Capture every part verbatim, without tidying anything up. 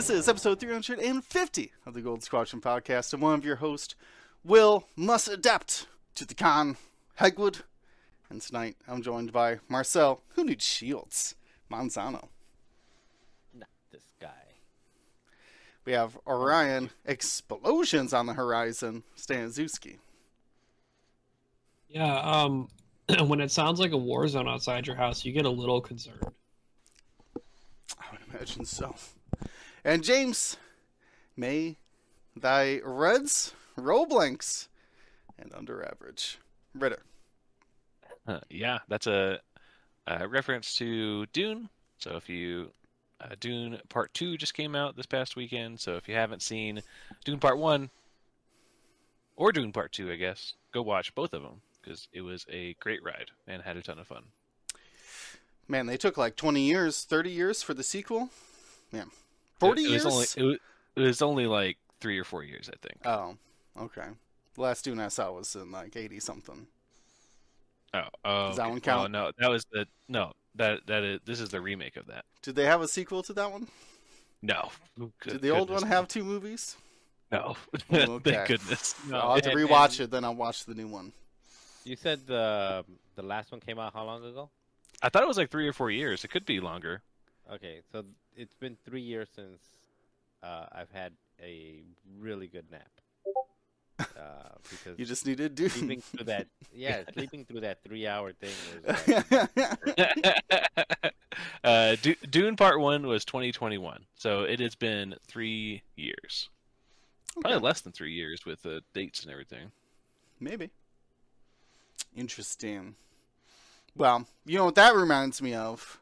This is episode three hundred fifty of the Gold Squadron podcast, and one of your hosts, Will, must adapt to the con, Hegwood, and tonight I'm joined by Marcel, who needs shields, Manzano. Not this guy. We have Orion, explosions on the horizon, Stanzewski. Yeah, um, when it sounds like a war zone outside your house, you get a little concerned. I would imagine so. And James, may thy Reds roll blanks and under average. Ritter. Uh, yeah, that's a, a reference to Dune. So if you, uh, Dune Part two just came out this past weekend. So if you haven't seen Dune Part one or Dune Part two, I guess, go watch both of them because it was a great ride and had a ton of fun. Man, they took like twenty years, thirty years for the sequel. Yeah. forty it, it years? Was only, it, was, it was only like three or four years, I think. Oh, okay. The last Dune I saw was in like eighty something. Oh, oh, Does that okay. one count? Oh, no, that was the no. That that is this is the remake of that. Did they have a sequel to that one? No. Good, Did the goodness old one have two movies? No. Okay. Thank goodness. No. I'll have to And- rewatch and- it, then I'll watch the new one. You said the the last one came out how long ago? I thought it was like three or four years. It could be longer. Okay, so it's been three years since uh, I've had a really good nap. Uh, because You just needed Dune. sleeping through that, yeah, sleeping through that three-hour thing was. Like, uh, Du- Dune Part One was twenty twenty-one, so it has been three years. Probably Okay. less than three years with the dates and everything. Maybe. Interesting. Well, you know what that reminds me of?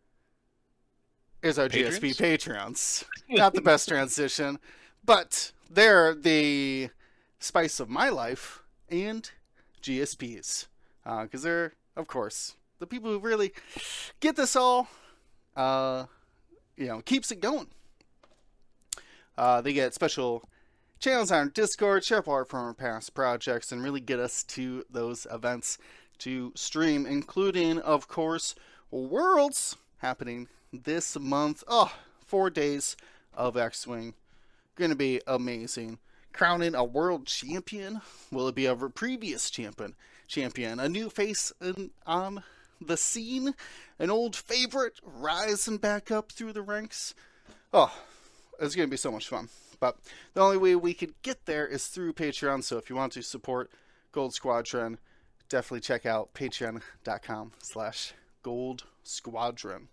Is our G S P Patreons. Not the best transition, but they're the spice of my life and G S Ps. Because uh, they're, of course, the people who really get this all, uh, you know, keeps it going. Uh, they get special channels on our Discord, share part from our past projects, and really get us to those events to stream, including, of course, Worlds happening this month. Oh, four days of X-Wing. Going to be amazing. Crowning a world champion? Will it be a previous champion? Champion, a new face in, on the scene? An old favorite rising back up through the ranks? Oh, it's going to be so much fun. But the only way we could get there is through Patreon. So if you want to support Gold Squadron, definitely check out patreon.com slash Gold Squadron.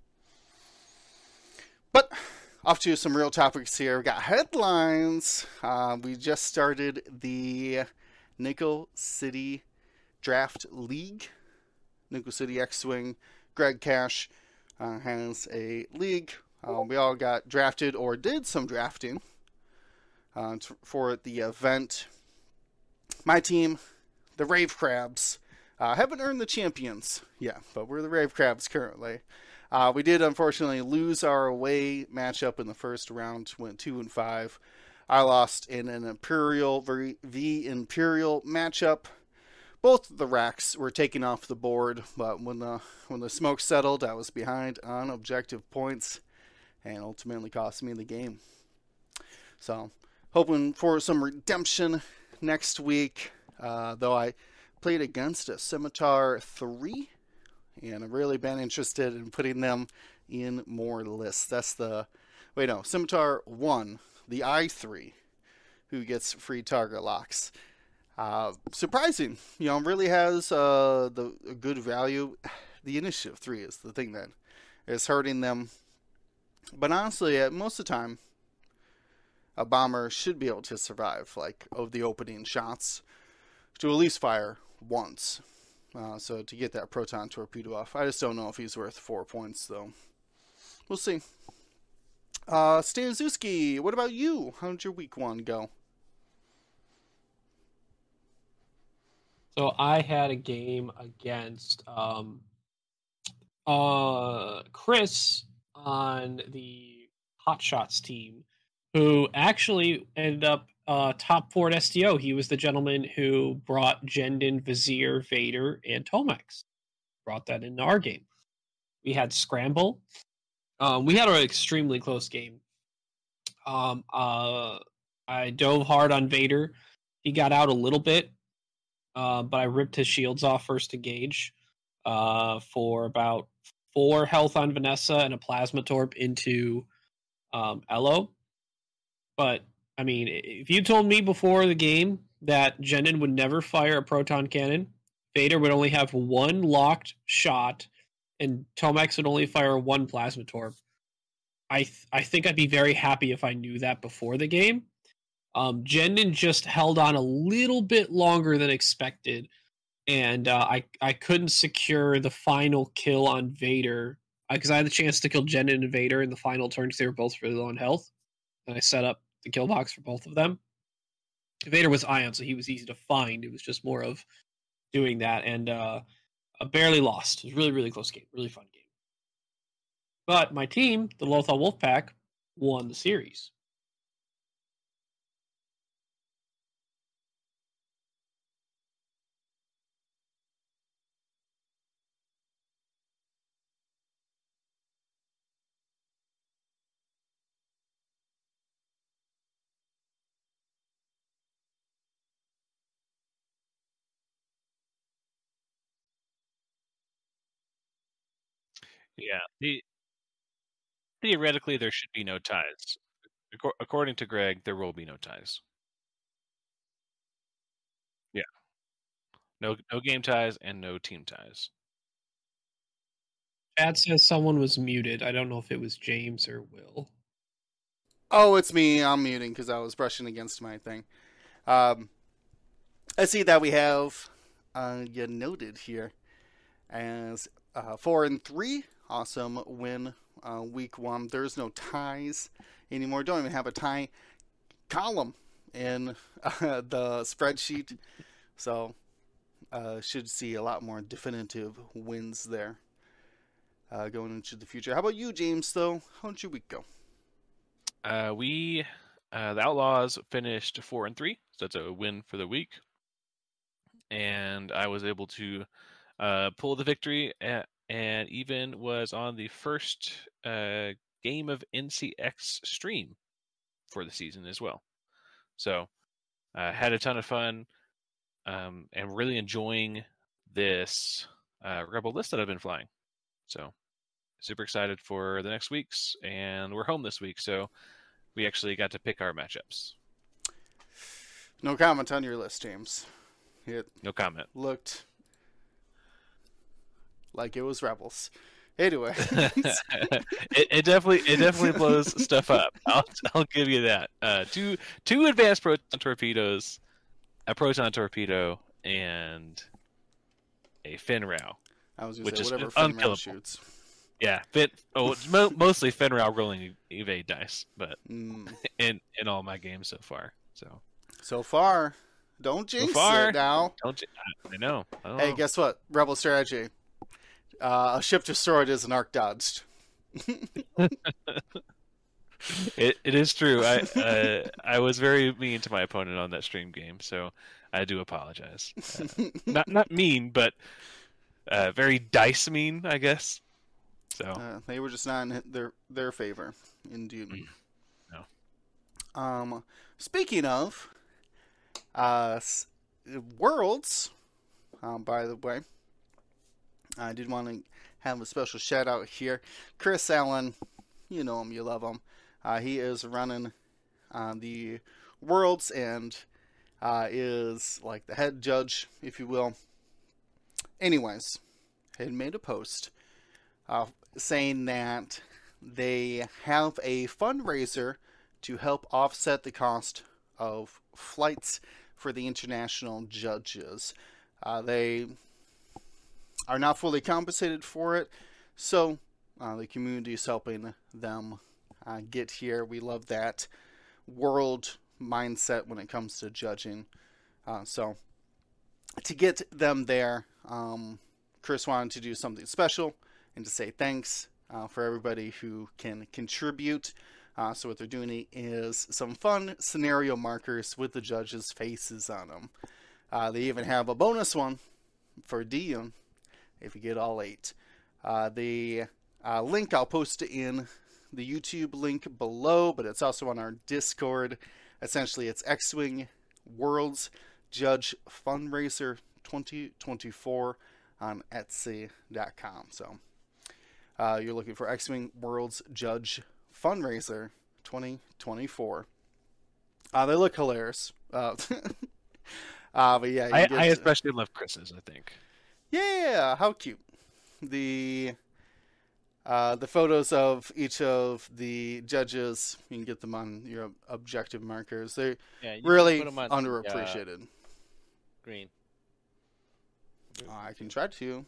But off to some real topics here. We got headlines. Uh, we just started the Nickel City Draft League. Nickel City X-Wing. Greg Cash uh, has a league. Uh, we all got drafted or did some drafting uh, t- for the event. My team, the Rave Crabs, uh, haven't earned the champions yet, but we're the Rave Crabs currently. Uh, we did unfortunately lose our away matchup in the first round, went two and five. I lost in an Imperial v Imperial matchup. Both the racks were taken off the board, but when the when the smoke settled, I was behind on objective points, and ultimately cost me the game. So, hoping for some redemption next week. Uh, though I played against a Scimitar three, and I've really been interested in putting them in more lists. That's the, wait no, Scimitar one, the I three, who gets free target locks. Uh, surprising, you know, really has uh, the a good value. The Initiative three is the thing that is hurting them. But honestly, uh, most of the time, a bomber should be able to survive, like, of the opening shots, to at least fire once. Uh, so to get that proton torpedo off. I just don't know if he's worth four points, though. We'll see. Uh, Stanzewski, what about you? How did your week one go? So I had a game against um, uh, Chris on the Hot Shots team, who actually ended up uh, top four at S T O. He was the gentleman who brought Jendon, Vizier, Vader, and Tomex. Brought that into our game. We had Scramble. Um, we had an extremely close game. Um, uh, I dove hard on Vader. He got out a little bit, uh, but I ripped his shields off first engage uh, for about four health on Vanessa and a plasma torp into um, Elo. But, I mean, if you told me before the game that Jendon would never fire a proton cannon, Vader would only have one locked shot, and Tomax would only fire one plasma torp, I th- I think I'd be very happy if I knew that before the game. Um, Jendon just held on a little bit longer than expected, and uh, I I couldn't secure the final kill on Vader because I had the chance to kill Jendon and Vader in the final turn because they were both really low on health, and I set up the kill box for both of them. Vader was Ion, so he was easy to find. It was just more of doing that, and uh, I barely lost. It was a really, really close game. Really fun game. But my team, the Lothal Wolfpack, won the series. Yeah. The, theoretically, there should be no ties. Acor- According to Greg, there will be no ties. Yeah. No, no game ties and no team ties. Chad says someone was muted. I don't know if it was James or Will. Oh, it's me. I'm muting because I was brushing against my thing. Um, I see that we have uh, you noted here as uh, four and three. Awesome win uh, week one. There's no ties anymore. Don't even have a tie column in uh, the spreadsheet. So uh, should see a lot more definitive wins there uh, going into the future. How about you, James, though? How did your week go? Uh, we, uh, the Outlaws finished four and three, so that's a win for the week. And I was able to uh, pull the victory at, and even was on the first uh, game of N C X stream for the season as well. So I uh, had a ton of fun um, and really enjoying this uh, Rebel list that I've been flying. So super excited for the next weeks, and we're home this week, so we actually got to pick our matchups. No comment on your list, James. It no comment. Looked like it was Rebels. Anyway, it, it definitely it definitely blows stuff up. I'll I'll give you that. Uh, two two advanced proton torpedoes, a proton torpedo, and a Fenrau. I was going which to say, is whatever Fenrau unkillable. shoots. Yeah, fit. Oh, it's mo- mostly Fenrau rolling evade dice, but mm. in in all my games so far. So so far, don't jinx so far, it now. Don't I know? I don't hey, know. guess what? Rebel strategy. Uh, a ship destroyed is an arc dodged. it it is true. I uh, I was very mean to my opponent on that stream game, so I do apologize. Uh, not not mean, but uh, very dice mean, I guess. So uh, they were just not in their their favor in Dune. No. Um, speaking of uh, worlds, um, by the way, I did want to have a special shout out here. Chris Allen, you know him, you love him. Uh, he is running uh, the worlds and uh, is like the head judge, if you will. Anyways, he had made a post uh, saying that they have a fundraiser to help offset the cost of flights for the international judges. Uh, they are not fully compensated for it, so uh, the community is helping them uh, get here. We love that world mindset when it comes to judging. Uh, so to get them there, um, Chris wanted to do something special and to say thanks uh, for everybody who can contribute. Uh, so what they're doing is some fun scenario markers with the judges' faces on them. Uh, they even have a bonus one for Dune if you get all eight. Uh, the uh, link I'll post in the YouTube link below, but it's also on our Discord. Essentially, it's X-Wing Worlds Judge Fundraiser twenty twenty-four on Etsy dot com. So uh, you're looking for X-Wing Worlds Judge Fundraiser twenty twenty-four. Uh, they look hilarious. Uh, uh, but yeah, you I, get I to- especially love Chris's, I think. yeah, how cute. The uh, the photos of each of the judges, you can get them on your objective markers. They're Yeah, you can really put 'em on the, uh, underappreciated. Green. I can try to.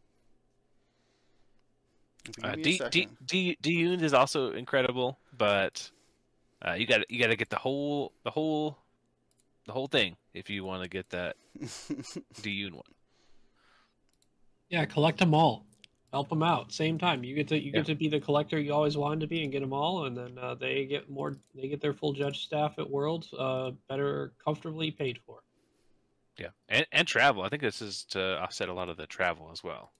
If you Uh, give me a D D second. D Dune is also incredible, but uh, you got you got to get the whole the whole the whole thing if you want to get that Dune one. Yeah, collect them all. Help them out. Same time, you get to you Yeah. get to be the collector you always wanted to be and get them all, and then uh, they get more. They get their full judge staff at Worlds, uh, better comfortably paid for. Yeah, and and travel. I think this is to offset a lot of the travel as well.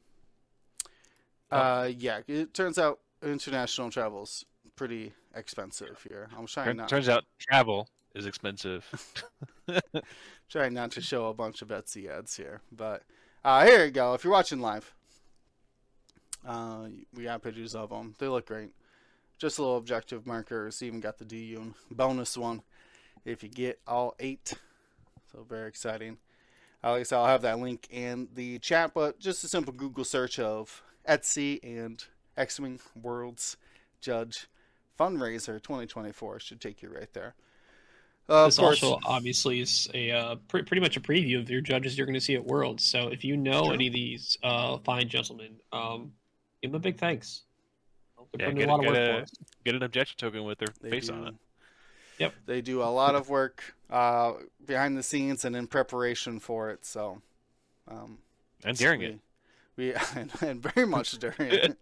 Uh, yeah, it turns out international travel's pretty expensive here. I'm trying Turn- not Turns out travel is expensive. trying not to show a bunch of Etsy ads here, but uh, here you go. If you're watching live, uh, we got pictures of them. They look great. Just little objective markers. Even got the Dune bonus one if you get all eight. So very exciting. Uh, like I said, I'll have that link in the chat, but just a simple Google search of Etsy and X-Wing Worlds Judge Fundraiser twenty twenty-four should take you right there. Uh, of This course, also obviously is a uh, pre- pretty much a preview of your judges you're going to see at Worlds. So if you know True. any of these uh, fine gentlemen, um, give them a big thanks. They're Yeah, putting get in a- a lot of get work a- for us. Get an objection token with their they face do, on it. Yep. They do a lot of work uh, behind the scenes and in preparation for it. So, um, And during we, it. we and, and very much during it.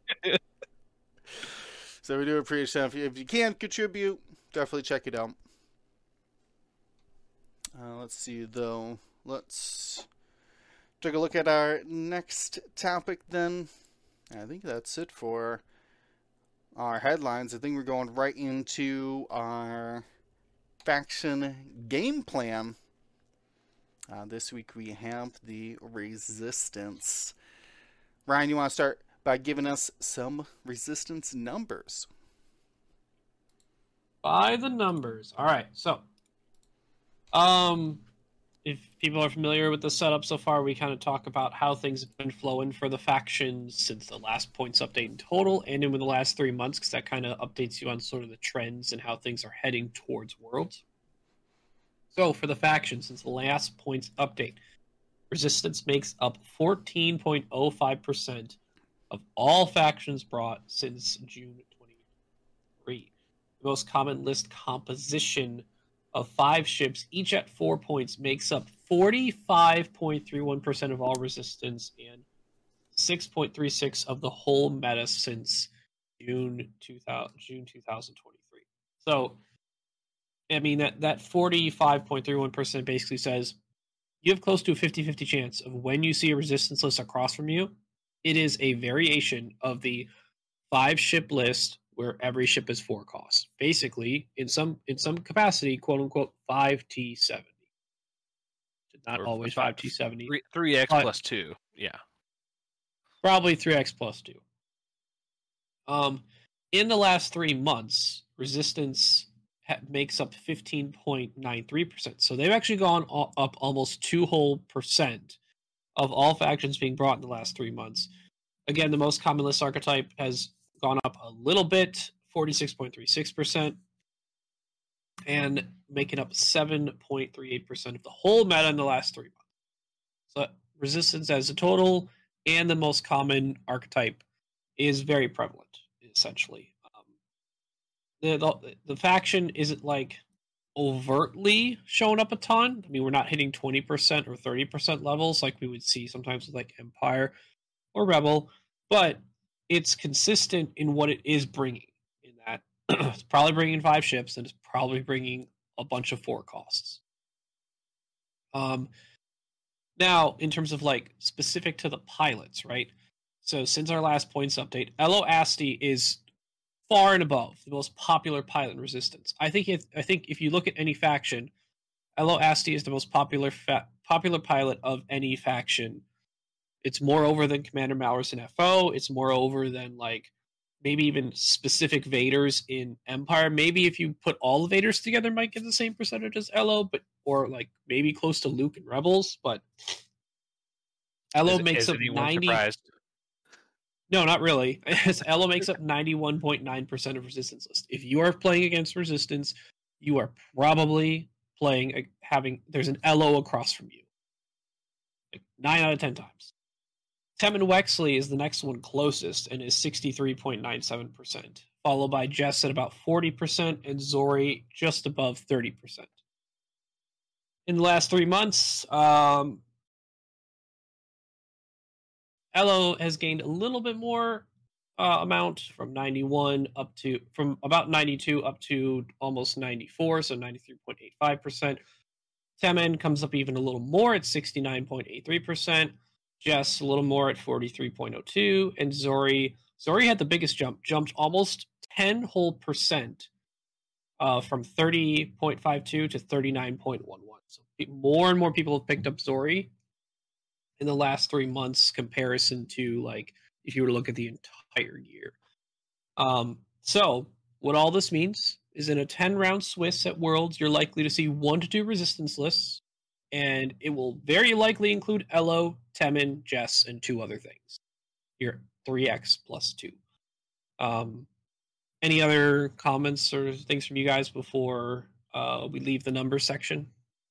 So we do appreciate it. If you, if you can contribute, definitely check it out. Uh, let's see, though. Let's take a look at our next topic, then. I think that's it for our headlines. I think we're going right into our faction game plan. Uh, this week we have the Resistance. Ryan, you want to start by giving us some Resistance numbers? By the numbers. All right. So, um, if people are familiar with the setup so far, we kind of talk about how things have been flowing for the factions since the last points update in total, and in the last three months, because that kind of updates you on sort of the trends and how things are heading towards Worlds. So, for the factions, since the last points update, Resistance makes up fourteen point zero five percent of all factions brought since June twenty-three. The most common list composition of five ships, each at four points, makes up forty-five point three one percent of all Resistance and six point three six of the whole meta since June two thousand, June twenty twenty-three. So, I mean, that, that forty-five point three one percent basically says you have close to a fifty-fifty chance of when you see a Resistance list across from you, it is a variation of the five ship list where every ship is four costs. Basically, in some in some capacity, quote unquote, five T seventy. Not Or always five- five T seventy. Three, three X But- plus two. Yeah. Probably three X plus two. Um, in the last three months, Resistance ha- makes up fifteen point nine three percent. So they've actually gone all, up almost two whole percent of all factions being brought in the last three months. Again, the most common list archetype has gone up a little bit, forty-six point three six percent, and making up seven point three eight percent of the whole meta in the last three months. So Resistance as a total and the most common archetype is very prevalent, essentially. Um, the, the the faction isn't like overtly showing up a ton. I mean, we're not hitting twenty percent or thirty percent levels like we would see sometimes with like Empire or Rebel, but it's consistent in what it is bringing. In that, it's probably bringing five ships and it's probably bringing a bunch of four costs. Um, now, in terms of like specific to the pilots, right? So since our last points update, Elo Asti is far and above the most popular pilot in Resistance. I think if I think if you look at any faction, Elo Asti is the most popular fa- popular pilot of any faction. It's more over than Commander Malrus in F O. It's more over than like maybe even specific Vaders in Empire. Maybe if you put all the Vaders together, might get the same percentage as Elo, but or like maybe close to Luke and Rebels. But Elo Is, makes is up anyone ninety. surprised? No, not really. Elo makes up ninety-one point nine percent of Resistance list. If you are playing against Resistance, you are probably playing a, having there's an Elo across from you. Like nine out of ten times. Temmin Wexley is the next one closest and is sixty-three point nine seven percent, followed by Jess at about forty percent and Zori just above thirty percent. In the last three months, um, Elo has gained a little bit more uh, amount from ninety-one up to from about ninety-two up to almost ninety-four, so ninety-three point eight five percent. Temmin comes up even a little more at sixty-nine point eight three percent. Jess a little more at forty-three point zero two, and Zori Zori had the biggest jump, jumped almost ten whole percent, uh, from thirty point five two to thirty-nine point one one. So more and more people have picked up Zori in the last three months comparison to like if you were to look at the entire year. Um, so what all this means is in a ten round Swiss at Worlds, you're likely to see one to two Resistance lists, and it will very likely include Elo, Temmin, Jess, and two other things. You're three x plus two. Um, any other comments or things from you guys before uh, we leave the numbers section?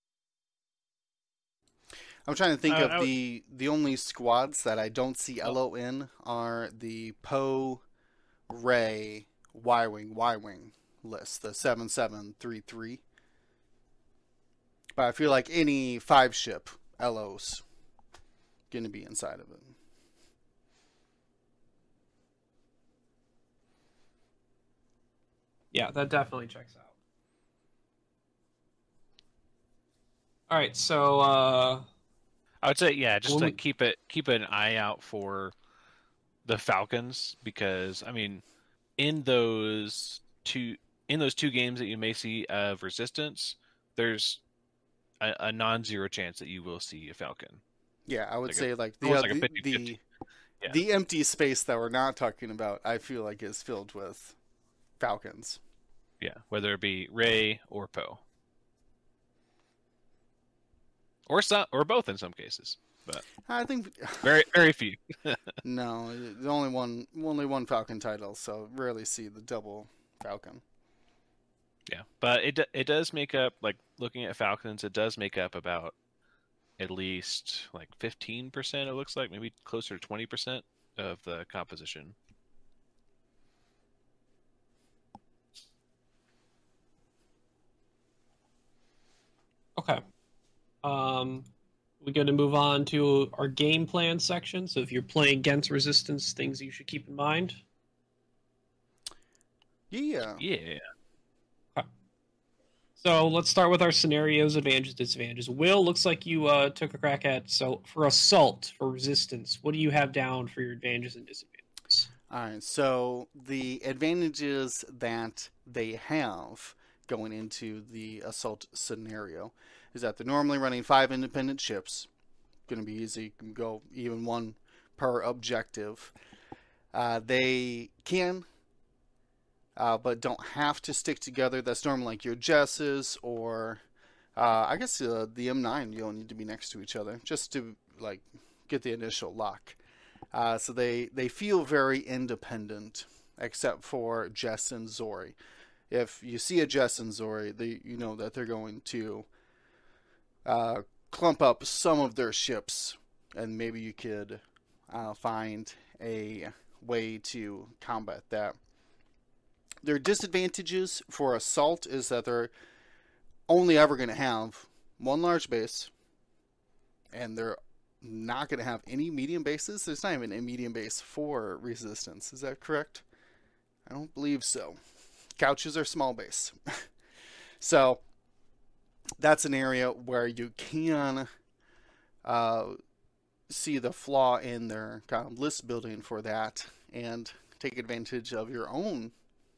I'm trying to think Uh, of I would- the the only squads that I don't see Elo in are the Poe, Ray, Y-Wing, Y-Wing list, the seven seven three three. But I feel like any five ship Elo's going to be inside of it. Yeah, that definitely checks out. All right, so uh, I would say, yeah, just When to we- keep it keep an eye out for the Falcons, because I mean, in those two in those two games that you may see of Resistance, there's a, a non-zero chance that you will see a Falcon. Yeah, I would Like a- say like the almost uh, like a the, fifty-fifty. the, Yeah. the empty space that we're not talking about, I feel like is filled with Falcons. Yeah, whether it be Ray or Poe, or some, or both in some cases, but I think very very few. no, the only one only one Falcon title, so rarely see the double Falcon. Yeah, but it do- it does make up, like looking at Falcons, it does make up about at least like fifteen percent. It looks like maybe closer to twenty percent of the composition. okay. Um, we going to move on to our game plan section. So if you're playing against Resistance, things you should keep in mind. Yeah. Yeah. So let's start with our scenarios, advantages, disadvantages. Will, looks like you uh, took a crack at, so for Assault, for Resistance, what do you have down for your advantages and disadvantages? All right. So the advantages that they have going into the assault scenario is that they're normally running five independent ships. Going to be easy. You can go even one per objective. Uh, they can, uh, but don't have to stick together. That's normally like your Jesses or uh, I guess uh, the M nine. You don't need to be next to each other just to like get the initial lock. Uh, so they, they feel very independent, except for Jess and Zori. If you see a Jess and Zori, they, you know that they're going to uh, clump up some of their ships, and maybe you could uh, find a way to combat that. Their disadvantages for Assault is that they're only ever going to have one large base, and they're not going to have any medium bases. There's not even a medium base for Resistance. Is that correct? I don't believe so. Couches are small base. So that's an area where you can uh, see the flaw in their kind of list building for that and take advantage of your own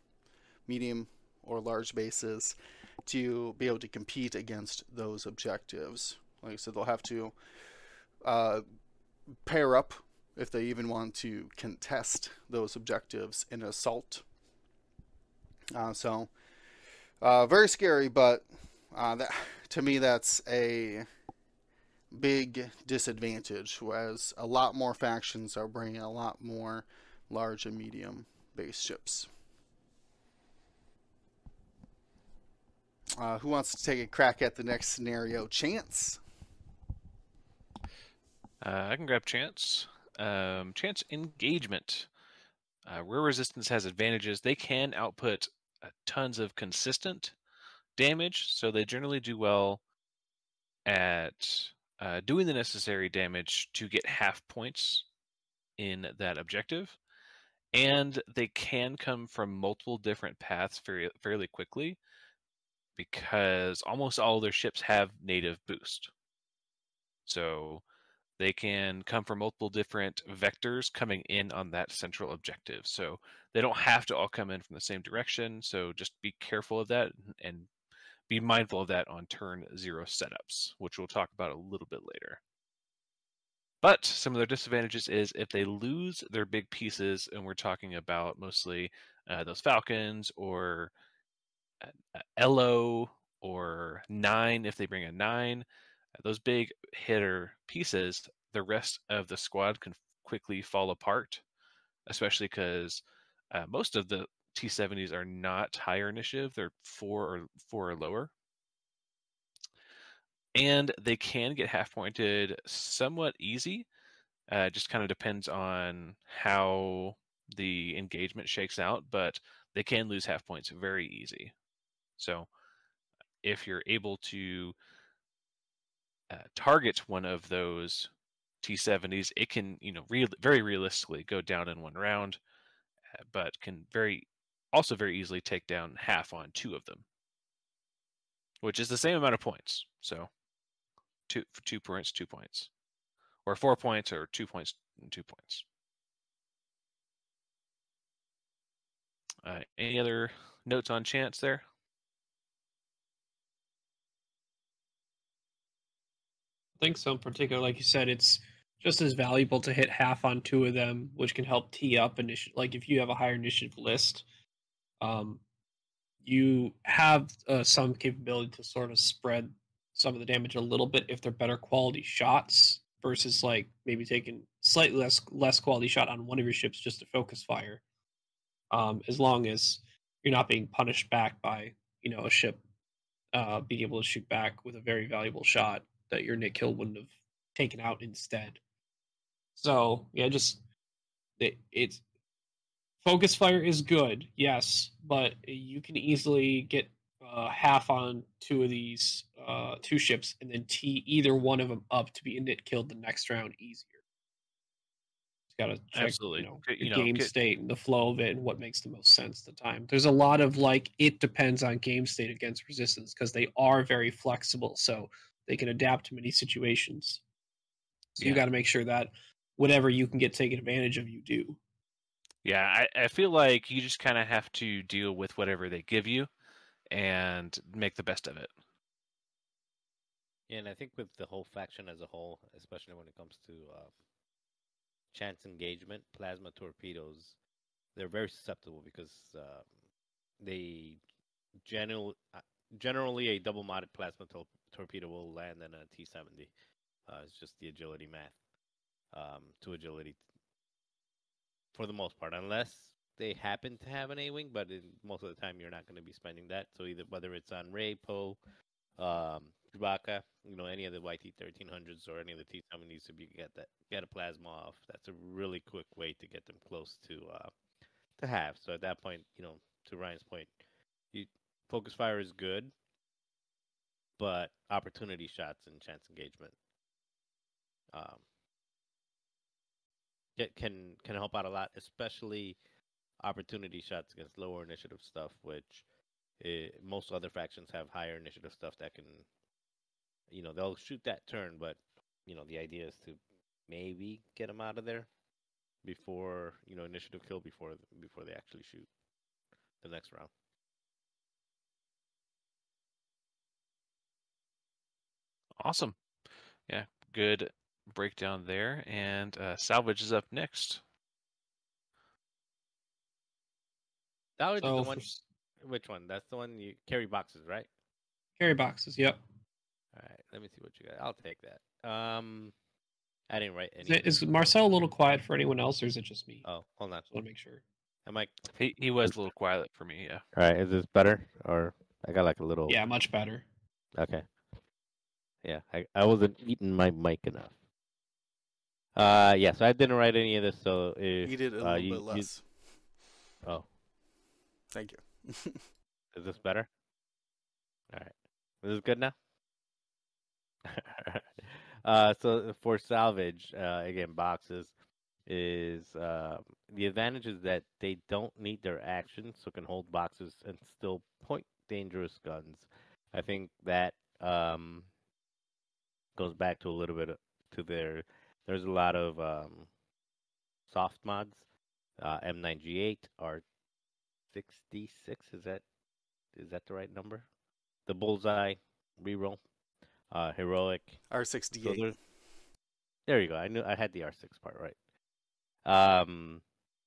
medium or large bases to be able to compete against those objectives. Like I said, they'll have to uh, pair up if they even want to contest those objectives in assault. Uh, so, uh, very scary, but uh, that, to me, that's a big disadvantage, whereas a lot more factions are bringing a lot more large and medium base ships. Uh, who wants to take a crack at the next scenario? Chance? Uh, I can grab Chance. Um, Chance engagement. Uh, where resistance has advantages, they can output uh, tons of consistent damage, so they generally do well at uh, doing the necessary damage to get half points in that objective. And they can come from multiple different paths very, fairly quickly because almost all their ships have native boost. So they can come from multiple different vectors coming in on that central objective. So they don't have to all come in from the same direction. So just be careful of that and be mindful of that on turn zero setups, which we'll talk about a little bit later. But some of their disadvantages is if they lose their big pieces, and we're talking about mostly uh, those Falcons or uh, Elo or nine, if they bring a nine, those big hitter pieces, the rest of the squad can quickly fall apart, especially because uh, most of the T seventies are not higher initiative. They're four or four or lower. And they can get half pointed somewhat easy. Uh, just kind of depends on how the engagement shakes out, but they can lose half points very easy. So if you're able to uh, target one of those T seventies, it can, you know, real, very realistically go down in one round, uh, but can very also very easily take down half on two of them, which is the same amount of points. So two for two points, two points, or four points, or two points and two points. Uh, any other notes on Chance there? I think so. In particular, like you said, it's just as valuable to hit half on two of them, which can help tee up initiative. Like if you have a higher initiative list, um, you have uh, some capability to sort of spread some of the damage a little bit if they're better quality shots versus like maybe taking slightly less less quality shot on one of your ships just to focus fire. Um, as long as you're not being punished back by you know a ship uh, being able to shoot back with a very valuable shot that your Nick Kill wouldn't have taken out instead. So yeah, just it, it's focus fire is good, yes, but you can easily get uh, half on two of these uh, two ships and then tee either one of them up to be nit killed the next round easier. Just gotta check, Absolutely. you know, Get- the you know, game get- state and the flow of it and what makes the most sense at the time. There's a lot of like it depends on game state against resistance because they are very flexible, so they can adapt to many situations. So you Yeah. got to make sure that whatever you can get taken advantage of, you do. Yeah, I, I feel like you just kind of have to deal with whatever they give you and make the best of it. Yeah, and I think with the whole faction as a whole, especially when it comes to uh, chance engagement, plasma torpedoes, they're very susceptible because um, they general, uh, generally a double-modded plasma tor- torpedo will land in a T seventy. Uh, it's just the agility math um, to agility for the most part, unless they happen to have an A-wing, but in, most of the time you're not going to be spending that. So either whether it's on Rey, Poe, um, Chewbacca, you know, any of the Y T thirteen hundreds or any of the T seventies, if you get that, get a plasma off, that's a really quick way to get them close to uh, to have. So at that point, you know, to Ryan's point, you, focus fire is good, but opportunity shots and chance engagement um, get, can can help out a lot, especially opportunity shots against lower initiative stuff, which it, most other factions have higher initiative stuff that can, you know, they'll shoot that turn, but you know, the idea is to maybe get them out of there before, you know, initiative kill before before they actually shoot the next round. Awesome. Yeah, good breakdown there. And uh, Salvage is up next. Salvage is So the for one. s- Which one? That's the one you carry boxes, right? carry boxes, yep. All right. Let me see what you got. I'll take that. Um, I didn't write Is, any. it, is Marcel a little quiet for anyone else, or is it just me? Oh, hold on. Just want to make sure. Am I? He he was a little quiet for me. Yeah. All right. Is this better? Or I got like a little. Yeah, much better. Okay. Yeah, I, I wasn't eating my mic enough. Uh, yeah, so I didn't write any of this. So if Eat it a uh, little you, bit less. You, oh, Thank you. is this better? All right. Is this good now? uh, so for salvage, uh, again, boxes is uh, the advantage is that they don't need their action, so can hold boxes and still point dangerous guns. I think that um, goes back to a little bit to their. There's a lot of um, soft mods. Uh, M nine G eight R sixty-six is that is that the right number? The bullseye reroll, uh, heroic. R So sixty-eight. there, there you go. I knew I had the R six part right. Um,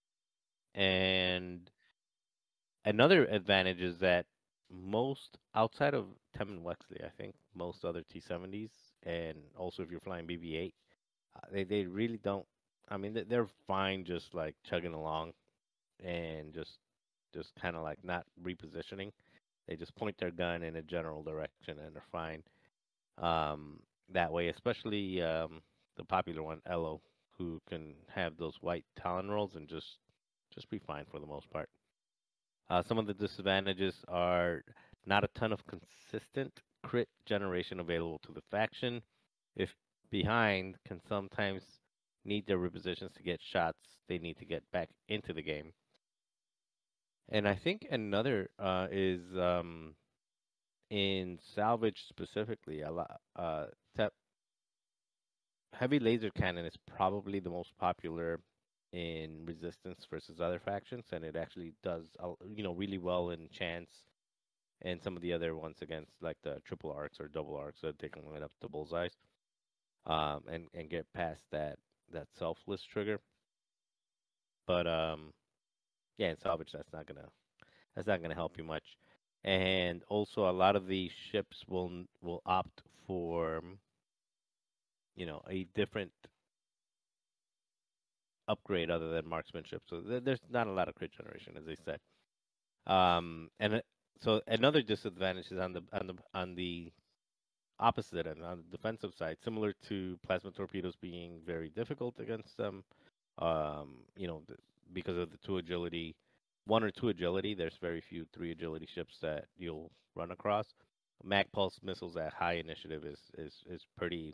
and another advantage is that most outside of Tem and Wexley, I think most other T seventies, and also if you're flying B B eight, uh, they they really don't. I mean, they- they're fine just like chugging along and just just kind of like not repositioning. They just point their gun in a general direction and they're fine. Um, that way, especially um, the popular one, Elo, who can have those white talon rolls and just just be fine for the most part. Uh, some of the disadvantages are not a ton of consistent crit generation available to the faction. If behind, can sometimes need their repositions to get shots they need to get back into the game. And I think another uh, is um, in salvage specifically, a lot. Uh, tep- heavy laser cannon is probably the most popular in resistance versus other factions, and it actually does uh, you know really well in chance and some of the other ones against like the triple arcs or double arcs that they can line up the bullseyes um, and and get past that that selfless trigger. But um, yeah, in salvage that's not gonna that's not gonna help you much. And also, a lot of the ships will will opt for you know a different upgrade other than marksmanship. So th- there's not a lot of crit generation, as I said. Um, and uh, so another disadvantage is on the on the on the opposite end, on the defensive side, similar to plasma torpedoes being very difficult against them. Um, you know, th- because of the two agility, one or two agility. There's very few three agility ships that you'll run across. Mag pulse missiles at high initiative is is is pretty.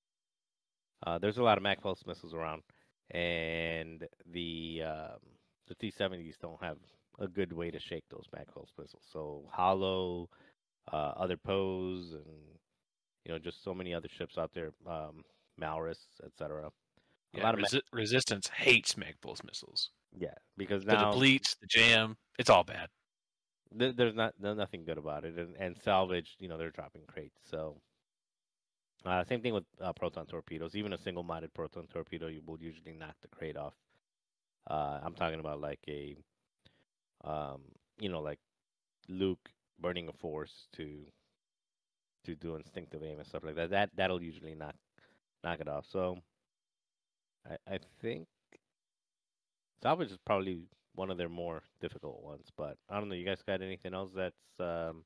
Uh, there's a lot of Mag pulse missiles around, and the um, the T seventies don't have a good way to shake those Mag pulse missiles. So Hollow, uh, other Pose, and you know just so many other ships out there, um, Maurus, et cetera. A Yeah. lot of ma- Resi- Resistance hates Magpulse missiles. yeah, because The now depletes, the jam, it's all bad. th- there's not no, nothing good about it, and, and salvage, you know, they're dropping crates. So uh, same thing with uh, proton torpedoes. Even a single modded proton torpedo, you will usually knock the crate off. Uh, I'm talking about like a, um, you know, like Luke burning a force to to do instinctive aim and stuff like that. That that'll usually knock knock it off. So I, I think salvage is probably one of their more difficult ones. But I don't know. You guys got anything else that's um,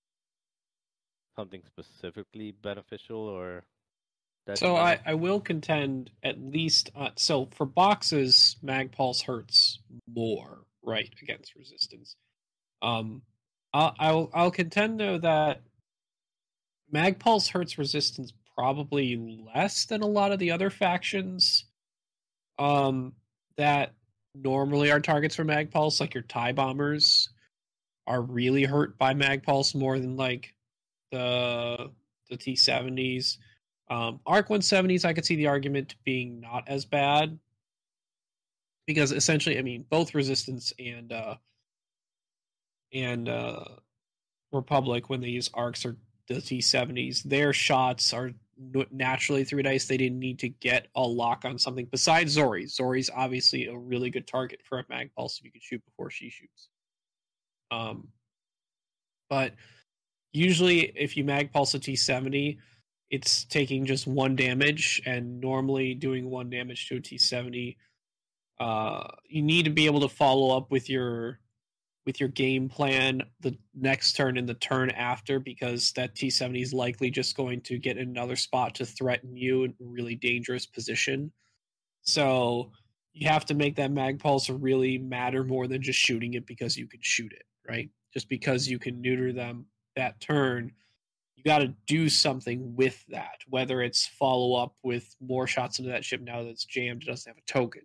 something specifically beneficial or So I, detrimental? I will contend at least uh, so for boxes, Magpulse hurts more right against resistance. Um, I'll I'll, I'll contend though that Magpulse hurts resistance probably less than a lot of the other factions. Um, that normally are targets for Magpulse, like your TIE bombers, are really hurt by Magpulse more than like the the T seventies. Um, Arc one seventies, I could see the argument being not as bad because essentially, I mean, both Resistance and uh, and uh, Republic, when they use arcs, are the T seventies. Their shots are naturally three dice. They didn't need to get a lock on something besides Zori. Zori's obviously a really good target for a mag pulse if you can shoot before she shoots. Um, but usually if you mag pulse a T seventy, it's taking just one damage, and normally doing one damage to a T seventy, uh, you need to be able to follow up with your with your game plan the next turn and the turn after, because that T seventy is likely just going to get another spot to threaten you in a really dangerous position. So you have to make that mag pulse really matter more than just shooting it because you can shoot it, right? Just because you can neuter them that turn, you got to do something with that, whether it's follow up with more shots into that ship now that it's jammed, it doesn't have a token,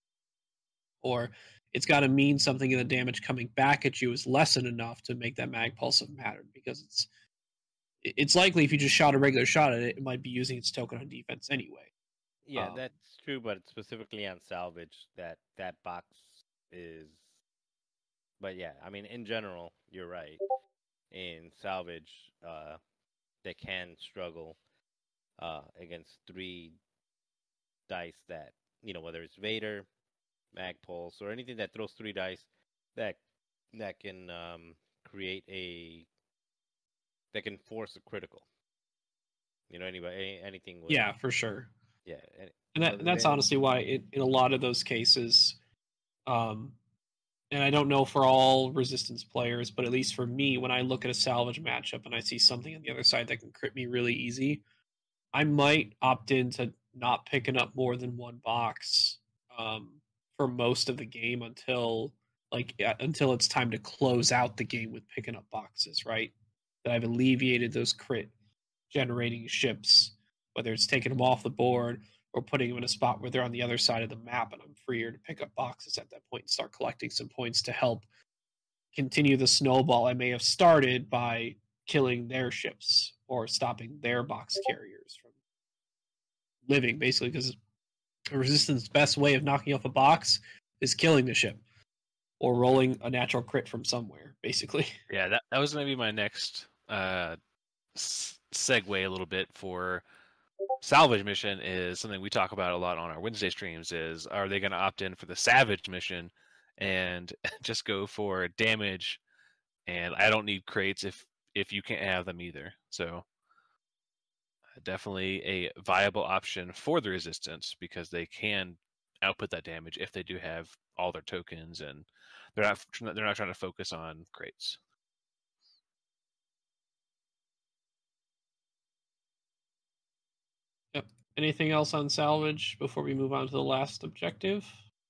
or it's got to mean something in the damage coming back at you is lessened enough to make that mag pulse matter, because it's it's likely if you just shot a regular shot at it, it might be using its token on defense anyway. Yeah, Um, that's true, but specifically on salvage, that that box is. But yeah, I mean, in general, you're right. In salvage, uh, they can struggle uh, against three dice that, you know, whether it's Vader, Mag Pulse, or anything that throws three dice that that can um, create a that can force a critical. You know, anybody, anything. With, yeah, for sure. Yeah, and, that, and that's honestly why it, in a lot of those cases, um, and I don't know for all Resistance players, but at least for me, when I look at a salvage matchup and I see something on the other side that can crit me really easy, I might opt into not picking up more than one box um, for most of the game until like until it's time to close out the game with picking up boxes, right? That I've alleviated those crit generating ships, whether it's taking them off the board or putting them in a spot where they're on the other side of the map and I'm freer to pick up boxes at that point and start collecting some points to help continue the snowball I may have started by killing their ships or stopping their box carriers from living, basically, because Resistance best way of knocking off a box is killing the ship or rolling a natural crit from somewhere, basically. Yeah, that, that was going to be my next uh, s- segue a little bit for salvage mission. Is something we talk about a lot on our Wednesday streams. Is are they going to opt in for the savage mission and just go for damage? And I don't need crates if if you can't have them either. So definitely a viable option for the Resistance, because they can output that damage if they do have all their tokens and they're not they're not trying to focus on crates. Yep. Anything else on salvage before we move on to the last objective?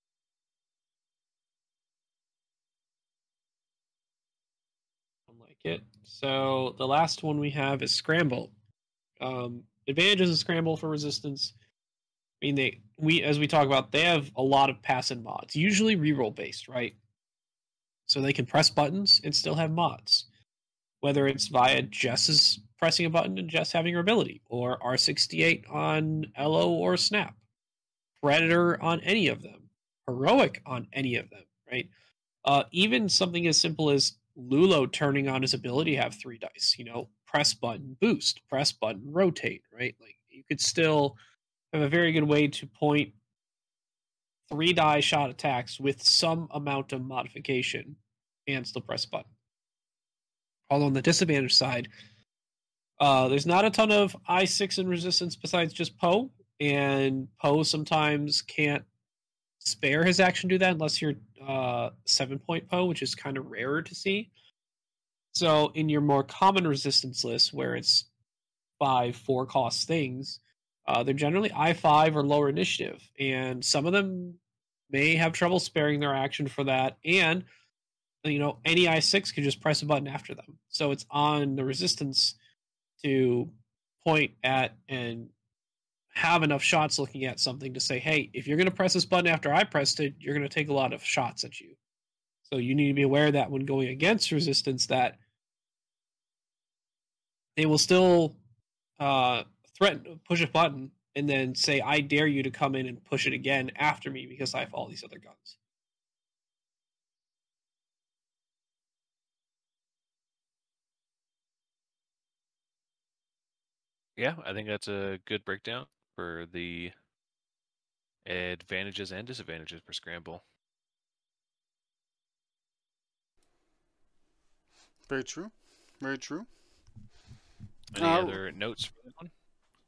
I like it. So the last one we have is Scramble. Um, advantages of Scramble for Resistance. I mean, they we as we talk about, they have a lot of passive mods, usually reroll based, right? So they can press buttons and still have mods, whether it's via Jess's pressing a button and Jess having her ability, or R sixty-eight on Elo or Snap, Predator on any of them, Heroic on any of them, right? Uh, even something as simple as Lulo turning on his ability to have three dice, you know, press button boost, press button rotate, right? Like you could still have a very good way to point three die shot attacks with some amount of modification and still press a button. Although on the disadvantage side, uh, there's not a ton of I six in Resistance besides just Poe, and Poe sometimes can't spare his action to do that unless you're uh, seven point Poe, which is kind of rarer to see. So in your more common Resistance list, where it's five four cost things, uh, they're generally I five or lower initiative, and some of them may have trouble sparing their action for that, and you know, any I six could just press a button after them. So it's on the Resistance to point at and have enough shots looking at something to say, hey, if you're going to press this button after I pressed it, you're going to take a lot of shots at you. So you need to be aware of that when going against Resistance, that they will still uh, threaten, push a button, and then say, I dare you to come in and push it again after me because I have all these other guns. yeah, I think that's a good breakdown for the advantages and disadvantages for Scramble. Very true. Very true. Any Uh, other notes for that one?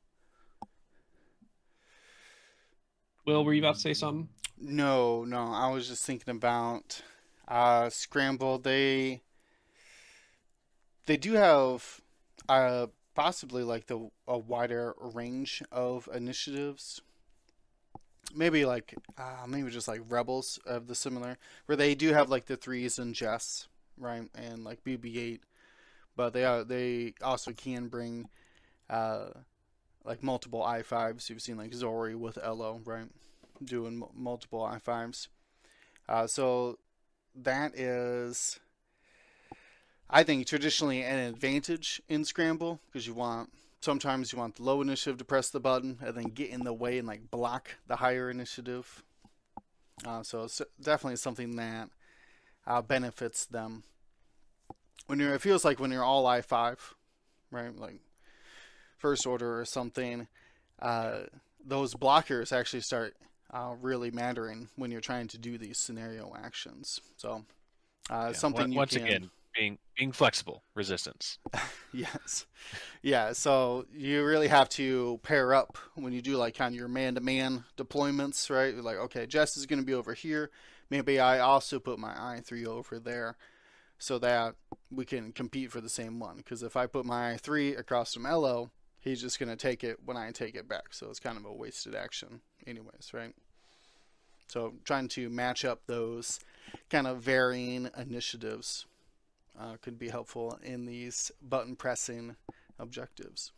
Will, were you about to say something? No, no. I was just thinking about uh, Scramble. They they do have uh, possibly like the a wider range of initiatives. Maybe like uh, maybe just like Rebels of the similar, where they do have like the threes and Jess, right, and like B B eight, but they are they also can bring uh, like multiple I fives. You've seen like Zori with Elo, right, doing m- multiple I fives. Uh, so that is, I think, traditionally an advantage in Scramble because you want sometimes you want the low initiative to press the button and then get in the way and like block the higher initiative. Uh, so it's definitely something that uh, benefits them. When you're, it feels like when you're all I five, right? Like first order or something, uh, those blockers actually start uh, really mattering when you're trying to do these scenario actions. So uh, Yeah, something on- you once can. again, being being flexible, resistance. Yes. Yeah, so you really have to pair up when you do like kind of your man-to-man deployments, right? Like, okay, Jess is going to be over here. Maybe I also put my I three over there so that we can compete for the same one. Because if I put my I three across from Elo, he's just going to take it when I take it back. So it's kind of a wasted action anyways, right? So trying to match up those kind of varying initiatives uh, could be helpful in these button pressing objectives.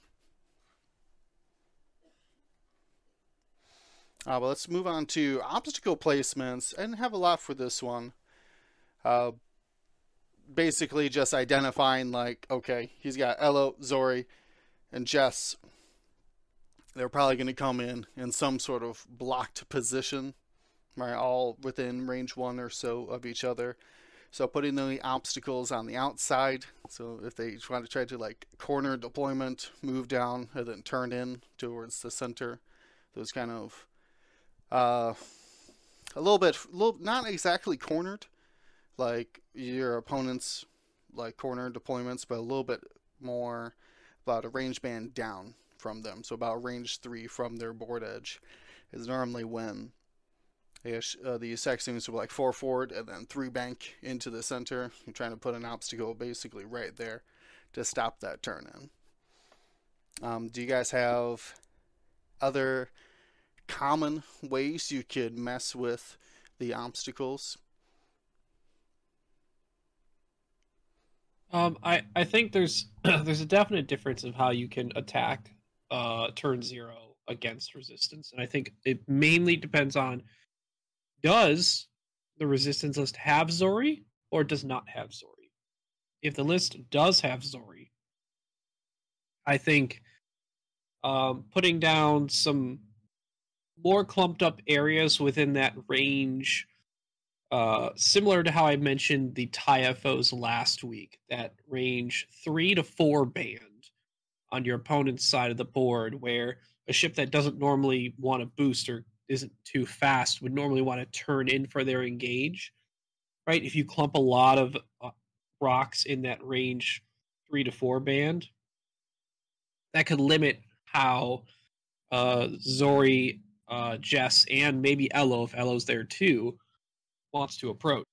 Uh, but let's move on to obstacle placements. I didn't have a lot for this one. Uh, basically, just identifying like, okay, he's got Elo, Zori, and Jess. They're probably going to come in in some sort of blocked position, right? All within range one or so of each other. So putting the obstacles on the outside. So if they try to try to like corner deployment, move down, and then turn in towards the center, those kind of uh, a little bit, little, not exactly cornered, like your opponent's like corner deployments, but a little bit more about a range band down from them. So about range three from their board edge is normally when Uh, the sections were like four forward and then three bank into the center. You're trying to put an obstacle basically right there to stop that turn in. Um, do you guys have other common ways you could mess with the obstacles? Um, I, I think there's there's a definite difference of how you can attack uh, turn zero against resistance, and I think it mainly depends on, does the resistance list have Zori or does not have Zori? If the list does have Zori, I think um, putting down some more clumped up areas within that range, uh, similar to how I mentioned the T I F Os last week, that range three to four band on your opponent's side of the board, where a ship that doesn't normally want to boost or isn't too fast would normally want to turn in for their engage, right? If you clump a lot of uh, rocks in that range three to four band, that could limit how uh, Zori, uh, Jess, and maybe Elo, if Elo's there too, wants to approach.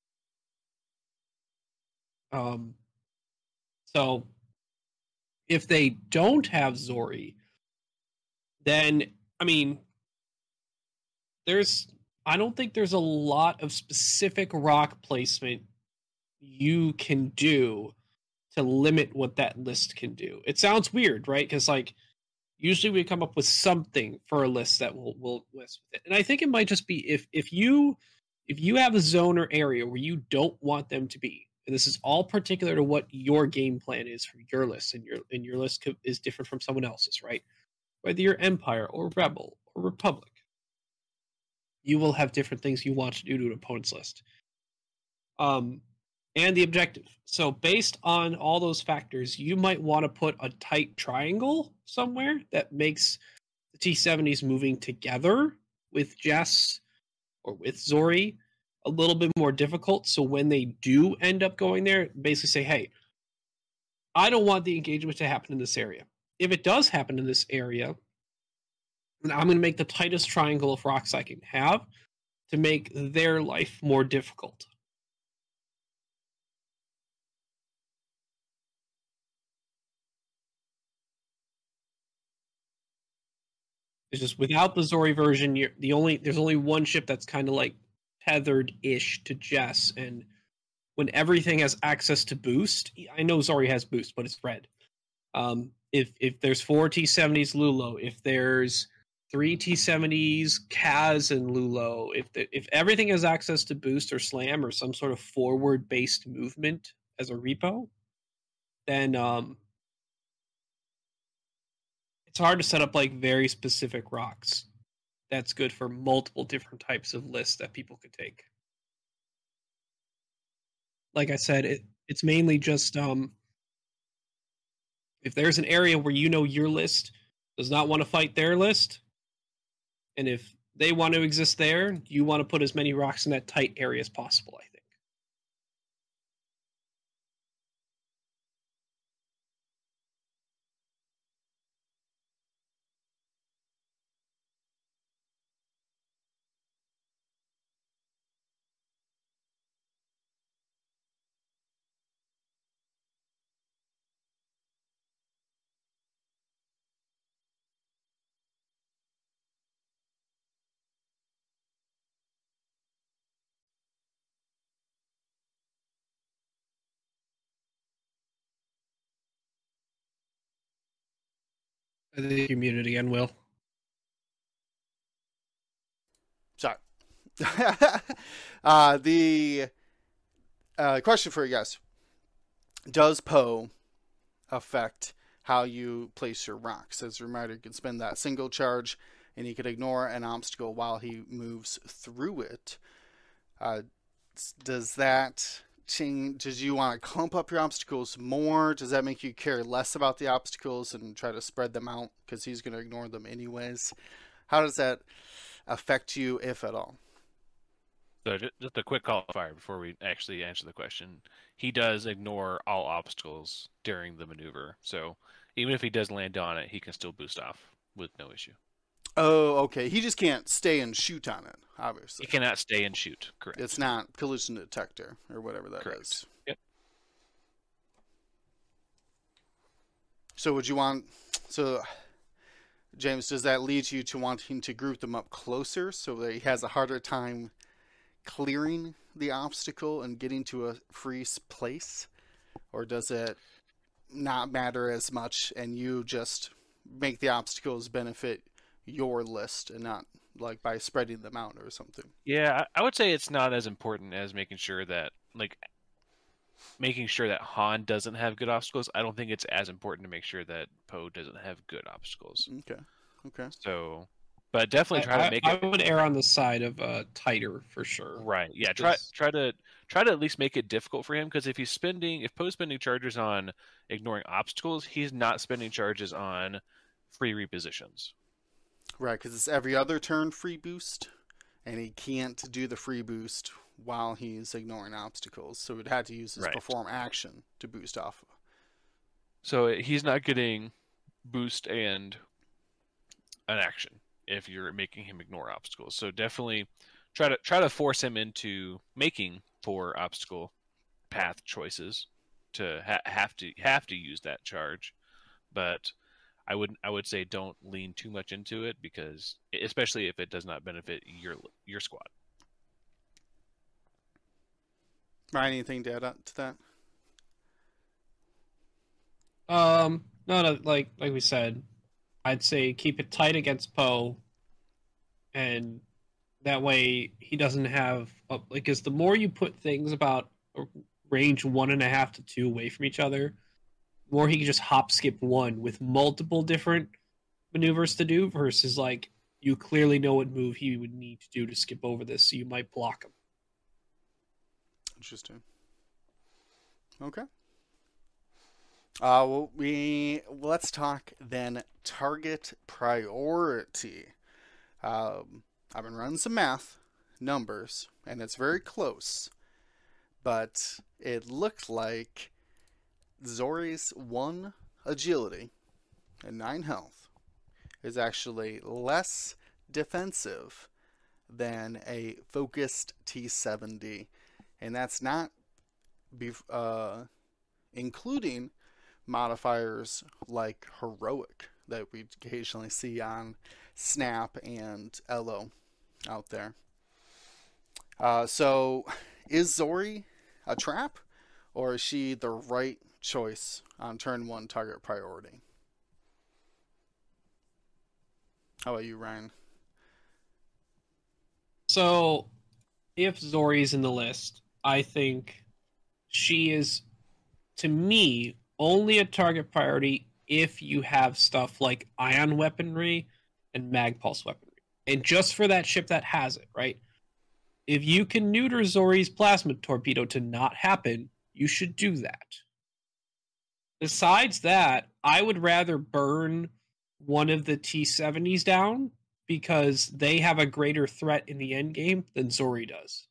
Um, so if they don't have Zori, then I mean, there's I don't think there's a lot of specific rock placement you can do to limit what that list can do. It sounds weird, right? Because like usually we come up with something for a list that will will list with it. And I think it might just be if if you if you have a zone or area where you don't want them to be, and this is all particular to what your game plan is for your list, and your and your list is different from someone else's, right? Whether you're Empire or Rebel or Republic, you will have different things you want to do to an opponent's list. Um, and the objective. So based on all those factors, you might want to put a tight triangle somewhere that makes the T seventies moving together with Jess or with Zori a little bit more difficult. So when they do end up going there, basically say, hey, I don't want the engagement to happen in this area. If it does happen in this area, then I'm going to make the tightest triangle of rocks I can have to make their life more difficult. It's just without the Zori version, you're the only there's only one ship that's kind of like tethered-ish to Jess, and when everything has access to boost, I know Zori has boost, but it's red. Um, if if there's four T seventies Lulo, if there's three T seventies Kaz and Lulo, if the, if everything has access to boost or slam or some sort of forward-based movement as a repo, then um, it's hard to set up like very specific rocks. That's good for multiple different types of lists that people could take. Like I said, it, it's mainly just um, if there's an area where you know your list does not want to fight their list, and if they want to exist there, you want to put as many rocks in that tight area as possible, I think. I think you're muted again, Will. Sorry. uh, the uh, question for you guys. Does Poe affect how you place your rocks? As a reminder, you can spend that single charge and he could ignore an obstacle while he moves through it. Uh, does that change? Does you want to clump up your obstacles more? Does that make you care less about the obstacles and try to spread them out because he's going to ignore them anyways? How does that affect you, if at all? So just a quick qualifier before we actually answer the question. He does ignore all obstacles during the maneuver. So even if he does land on it, he can still boost off with no issue. Oh, okay. He just can't stay and shoot on it, obviously. He cannot stay and shoot, correct. It's not collision detector or whatever that correct. is. Yep. So would you want... So, James, does that lead you to wanting to group them up closer so that he has a harder time clearing the obstacle and getting to a free place? Or does it not matter as much and you just make the obstacles benefit your list and not like by spreading them out or something? Yeah, I would say it's not as important as making sure that like making sure that Han doesn't have good obstacles. I don't think it's as important to make sure that Poe doesn't have good obstacles. Okay. Okay. So, but definitely try I, to make I, it. I would err on the side of uh, tighter for sure. Right. Yeah. Try try to try to at least make it difficult for him, because if he's spending, if Poe's spending charges on ignoring obstacles, he's not spending charges on free repositions. Right, because it's every other turn free boost, and he can't do the free boost while he's ignoring obstacles, so he'd have to use his Right. perform action to boost off. So he's not getting boost and an action if you're making him ignore obstacles. So definitely try to try to force him into making four obstacle path choices to ha- have to have to use that charge. But I would I would say don't lean too much into it, because especially if it does not benefit your your squad. Ryan, anything to add on to that? Um, no, no, like like we said, I'd say keep it tight against Poe, and that way he doesn't have a, like, because the more you put things about a range one and a half to two away from each other, the more he can just hop skip one with multiple different maneuvers to do, versus like you clearly know what move he would need to do to skip over this, so you might block him. Interesting. Okay. Uh, well, we let's talk then target priority. Um, I've been running some math, numbers, and it's very close. But it looked like Zori's one agility and nine health is actually less defensive than a focused T seventy, and that's not bef- uh, including modifiers like heroic that we occasionally see on Snap and Elo out there. Uh, so, is Zori a trap, or is she the right choice on turn one target priority? How about you, Ryan? So, if Zori's in the list, I think she is, to me, only a target priority if you have stuff like ion weaponry and mag pulse weaponry. And just for that ship that has it, right? If you can neuter Zori's plasma torpedo to not happen, you should do that. Besides that, I would rather burn one of the T seventies down because they have a greater threat in the end game than Zori does.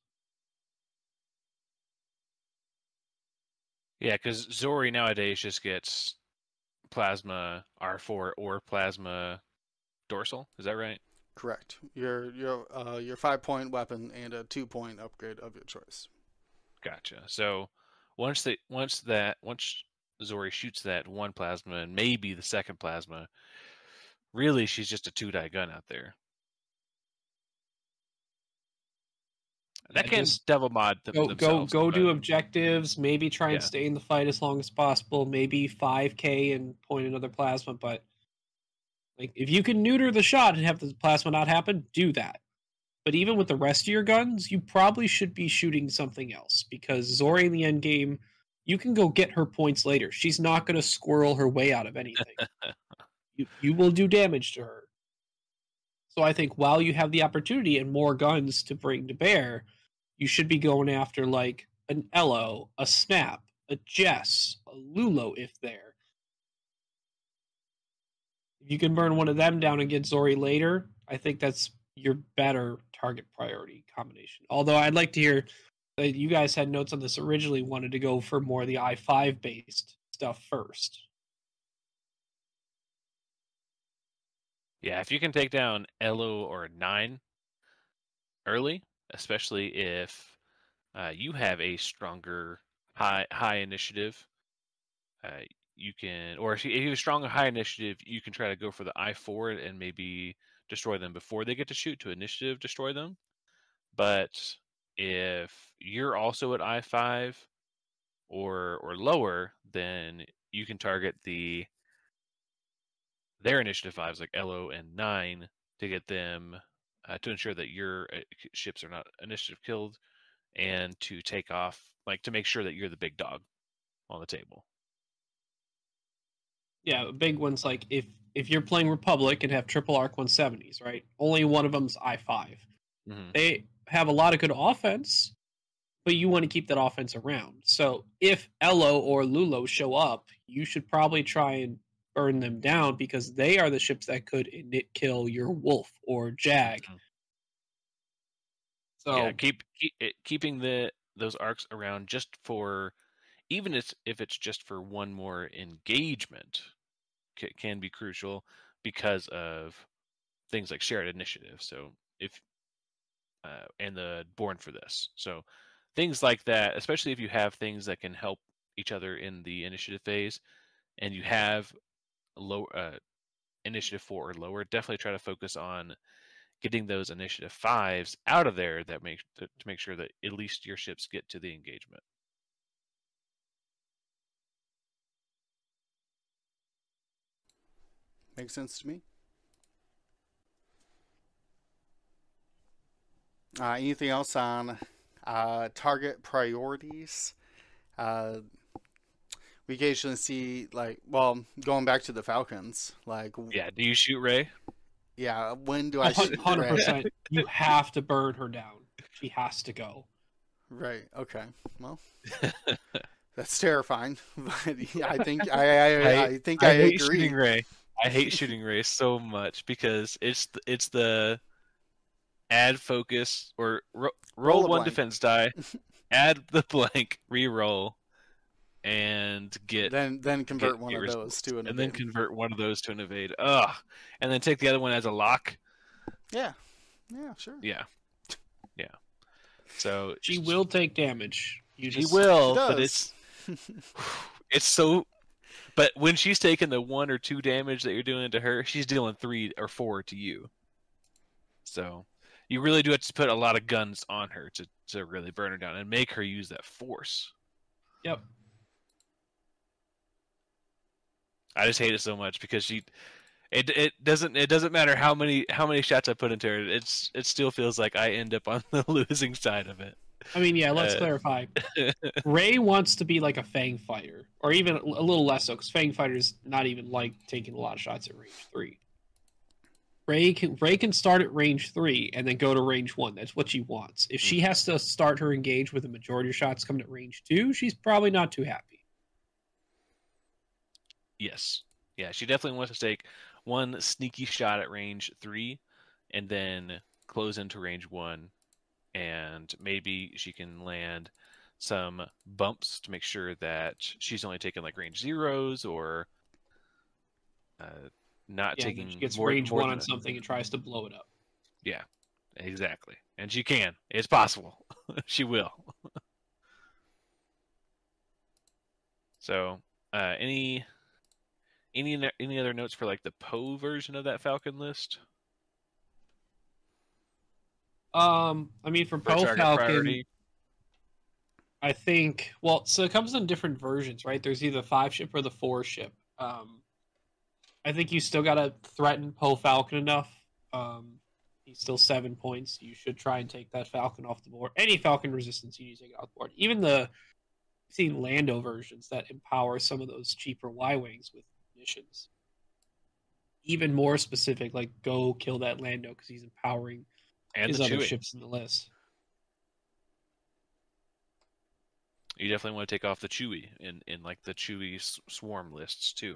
Yeah, because Zori nowadays just gets plasma R four or plasma dorsal. Is that right? Correct. Your your uh, your five point weapon and a two point upgrade of your choice. Gotcha. So once the once that once Zori shoots that one plasma and maybe the second plasma, really she's just a two die gun out there. That Yeah, can just devil mod them, Go go themselves. go but- do objectives. Maybe try and Yeah. stay in the fight as long as possible. Maybe five K and point another plasma. But like, if you can neuter the shot and have the plasma not happen, do that. But even with the rest of your guns, you probably should be shooting something else because Zori in the end game, you can go get her points later. She's not going to squirrel her way out of anything. you you will do damage to her. So I think while you have the opportunity and more guns to bring to bear, you should be going after like an Elo, a Snap, a Jess, a Lulo if there. If you can burn one of them down and get Zori later, I think that's your better target priority combination. Although I'd like to hear that you guys had notes on this originally, wanted to go for more of the I five based stuff first. Yeah, if you can take down Elo or Nine early, especially if uh, you have a stronger high high initiative, uh, you can, or if you, if you have a stronger high initiative, you can try to go for the I four and maybe destroy them before they get to shoot to initiative destroy them. But if you're also at I five or or lower, then you can target the their initiative fives like Elo and Nine to get them uh, to ensure that your uh, ships are not initiative killed, and to take off, like to make sure that you're the big dog on the table. Yeah, big ones like if if you're playing Republic and have triple arc one seventies, right? Only one of them's I five. Mm-hmm. They have a lot of good offense, but you want to keep that offense around. So if Elo or Lulo show up, you should probably try and burn them down because they are the ships that could init kill your Wolf or Jag. Mhm. So Yeah, keep, keep it, keeping the those arcs around just for, even if if it's just for one more engagement, ca- can be crucial because of things like shared initiative. So if uh, and the born for this, so things like that, especially if you have things that can help each other in the initiative phase, and you have low uh, initiative four or lower, definitely try to focus on getting those initiative fives out of there that make to, to make sure that at least your ships get to the engagement. Makes sense to me. Uh, anything else on uh, target priorities? Uh, we occasionally see, like, well, going back to the Falcons, like, Yeah, do you shoot Ray? yeah, when do I shoot one hundred Ray? percent. You have to burn her down. She has to go. Right, okay. Well, That's terrifying. But yeah, I think I I, I, I think I, I hate agree. shooting Ray. I hate shooting Ray so much because it's the, it's the add focus or ro- roll, Roll a one blank. defense die, add the blank, re-roll, and get Then then convert get, one get of results. those to an and then evade. convert one of those to an evade. Ugh, and then take the other one as a lock. Yeah, yeah, sure. Yeah, yeah. So She will take damage. You She just, will, She does. but it's it's so. But when she's taking the one or two damage that you're doing to her, she's dealing three or four to you. So you really do have to put a lot of guns on her to, to really burn her down and make her use that force. Yep. I just hate it so much because she, it it doesn't it doesn't matter how many how many shots I put into her. It's it still feels like I end up on the losing side of it. I mean, yeah, let's Uh, clarify. Ray wants to be like a Fang fighter, or even a little less so, because Fang fighters not even like taking a lot of shots at range three. Ray can Ray can start at range three and then go to range one. That's what she wants. If she has to start her engage with a majority of shots coming at range two, she's probably not too happy. Yes. Yeah, she definitely wants to take one sneaky shot at range three and then close into range one. And maybe she can land some bumps to make sure that she's only taking like range zeros or uh, not Yeah, and then taking she gets more, range more one than on a- something and tries to blow it up. Yeah, exactly. And she can. It's possible. She will. So, uh, any any any other notes for like the Poe version of that Falcon list? Um, I mean, for For Poe target Falcon, priority? I think, well, so it comes in different versions, right? There's either five ship or the four ship. Um, I think you still got to threaten Poe Falcon enough. Um, he's still seven points. You should try and take that Falcon off the board. Any Falcon resistance, you need to take it off the board. Even the seen Lando versions that empower some of those cheaper Y Wings with missions. Even more specific, like go kill that Lando because he's empowering And his the other Chewie. ships in the list. You definitely want to take off the Chewie in, in like the Chewie s- swarm lists too.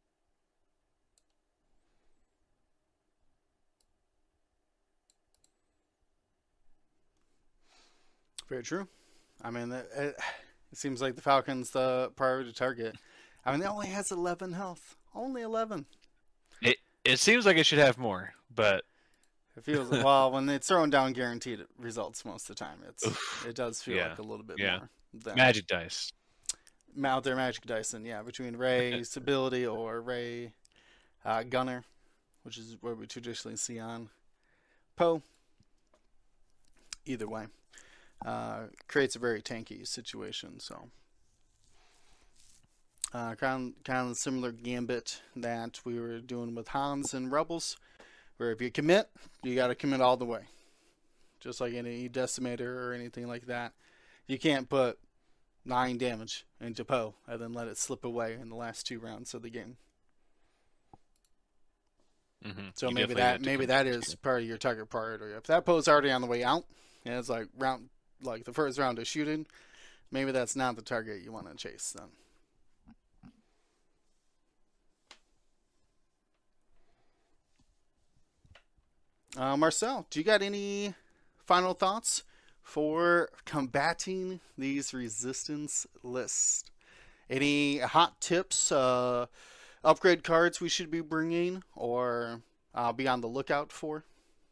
Very true. I mean, it, it, it seems like the Falcon's the priority target. I mean, it only has eleven health. Only eleven. It it seems like it should have more, but It feels well when it's throwing down guaranteed results most of the time. It's Oof. it does feel Yeah. like a little bit Yeah. more than magic dice. out there Magic Dyson. Yeah, between Ray's ability or Ray uh, Gunner, which is what we traditionally see on Poe. Either way, uh, creates a very tanky situation. So. Uh, kind, of, kind of a similar gambit that we were doing with Hans and Rebels, where if you commit, you got to commit all the way. Just like any decimator or anything like that. You can't put nine damage into Poe and then let it slip away in the last two rounds of the game. Mm-hmm. So You maybe definitely that have to maybe commit. that is part of your target priority. If that Poe's already on the way out, and it's like round like the first round of shooting, maybe that's not the target you want to chase then. Uh, Marcel, do you got any final thoughts for combating these resistance lists? Any hot tips, uh, upgrade cards we should be bringing or uh, be on the lookout for?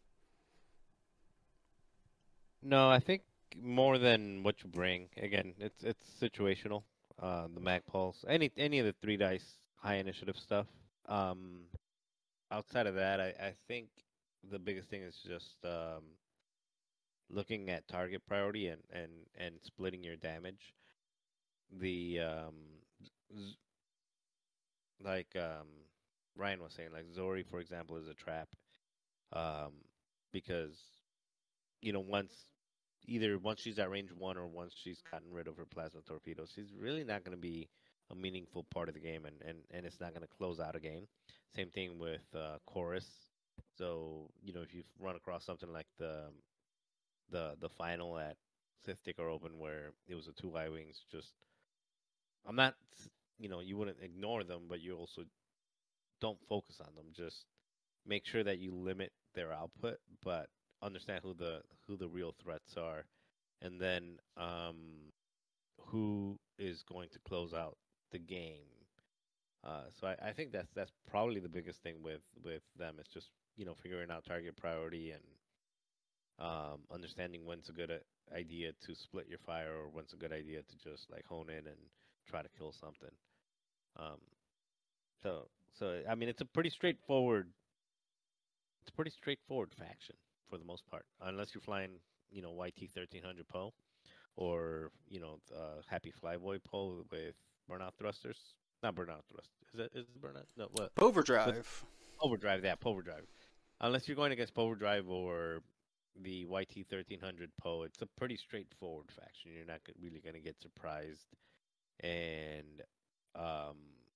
No, I think more than what you bring. Again, it's it's situational. Uh, the Mag Pulse, any any of the three dice high initiative stuff. Um, outside of that, I, I think the biggest thing is just um, looking at target priority and, and, and splitting your damage. The um, z- like um, Ryan was saying, like Zori, for example, is a trap um, because you know once either once she's at range one or once she's gotten rid of her plasma torpedoes, she's really not going to be a meaningful part of the game, and, and, and it's not going to close out a game. Same thing with uh, Chorus. So you know if you run across something like the the the final at Sith Ticker Open where it was a two Y wings just I'm not, you know, you wouldn't ignore them, but you also don't focus on them. Just make sure that you limit their output, but understand who the who the real threats are, and then um, who is going to close out the game. Uh, so I, I think that's that's probably the biggest thing with with them. It's just you know figuring out target priority and um, understanding when's a good uh, idea to split your fire or when's a good idea to just like hone in and try to kill something. Um, so so I mean it's a pretty straightforward it's a pretty straightforward faction for the most part, unless you're flying you know Y T thirteen hundred Poe or you know uh, Happy Flyboy Poe with burnout thrusters. Not burnout thrusters. Is it is it burnout? No, what? Overdrive. Overdrive. Yeah, Poverdrive. Unless you're going against Poverdrive or the Y T thirteen hundred Poe, it's a pretty straightforward faction. You're not really going to get surprised, and um,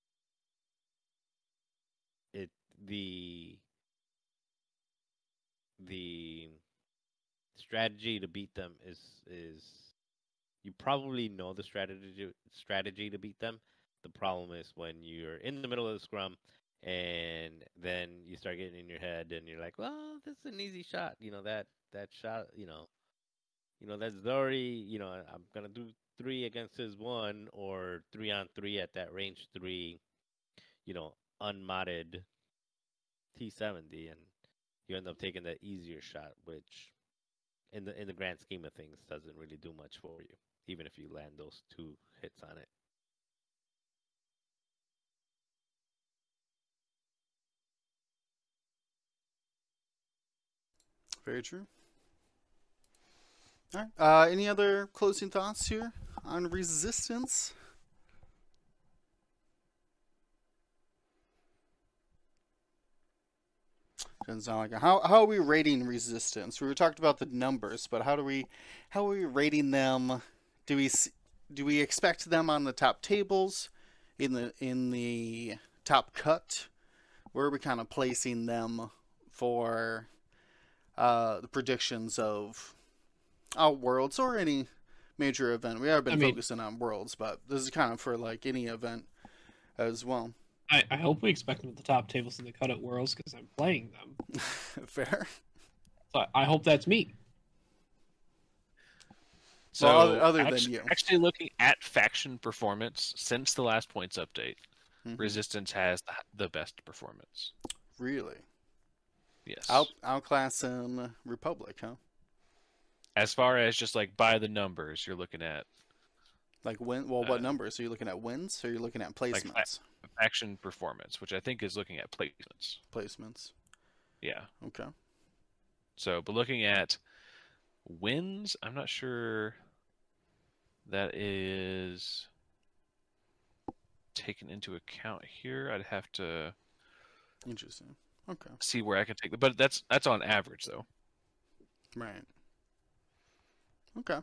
it the the strategy to beat them is is you probably know the strategy strategy to beat them. The problem is when you're in the middle of the scrum and then you start getting in your head and you're like, well, this is an easy shot. You know, that that shot, you know, you know, that's Zori, you know, I'm going to do three against his one or three on three at that range three, you know, unmodded T seventy. And you end up taking that easier shot, which in the in the grand scheme of things doesn't really do much for you, even if you land those two hits on it. Very true. All right. Uh, any other closing thoughts here on Resistance? Doesn't sound like it. How how are we rating Resistance? We were talking about the numbers, but how do we how are we rating them? Do we do we expect them on the top tables, in the in the top cut? Where are we kind of placing them for uh, the predictions of uh, Worlds or any major event? We have been I mean, focusing on Worlds, but this is kind of for like any event as well. I, I hope we expect them at the top tables in the cut at Worlds because I'm playing them. Fair. So I, I hope that's me. So well, other, other actually, than you. Actually looking at faction performance since the last points update, mm-hmm. Resistance has the best performance. Really? Yes. Out outclassing Republic, huh? As far as just like by the numbers, you're looking at like win. Well, what uh, numbers are you looking at? Wins, or are you looking at placements? Like faction performance, which I think is looking at placements. Placements. Yeah. Okay. So, but looking at wins, I'm not sure that is taken into account here. I'd have to. Interesting. Okay. See where I can take the, but that's that's on average though. Right. Okay.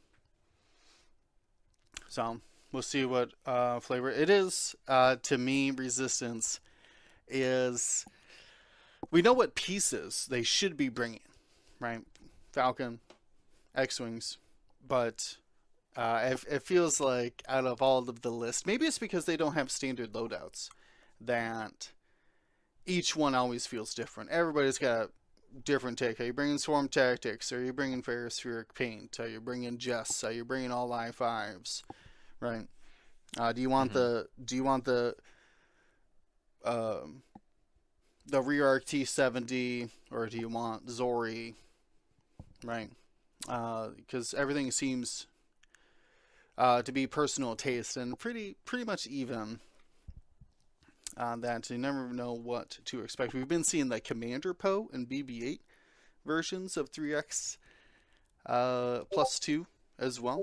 So we'll see what uh, flavor it is. Uh, to me, Resistance is. We know what pieces they should be bringing, right? Falcon, X-wings, but uh, it, it feels like out of all of the list, maybe it's because they don't have standard loadouts that. Each one always feels different. Everybody's got a different take. Are you bringing Swarm Tactics? Are you bringing Ferrospheric Paint? Are you bringing Jess? Are you bringing all I fives? Right? Uh, do you want mm-hmm. the Do you want the um, the Rearc T seventy, or do you want Zori? Right? Because uh, everything seems uh, to be personal taste and pretty pretty much even. On that, you never know what to expect. We've been seeing the Commander Poe and B B eight versions of three X uh, plus two as well.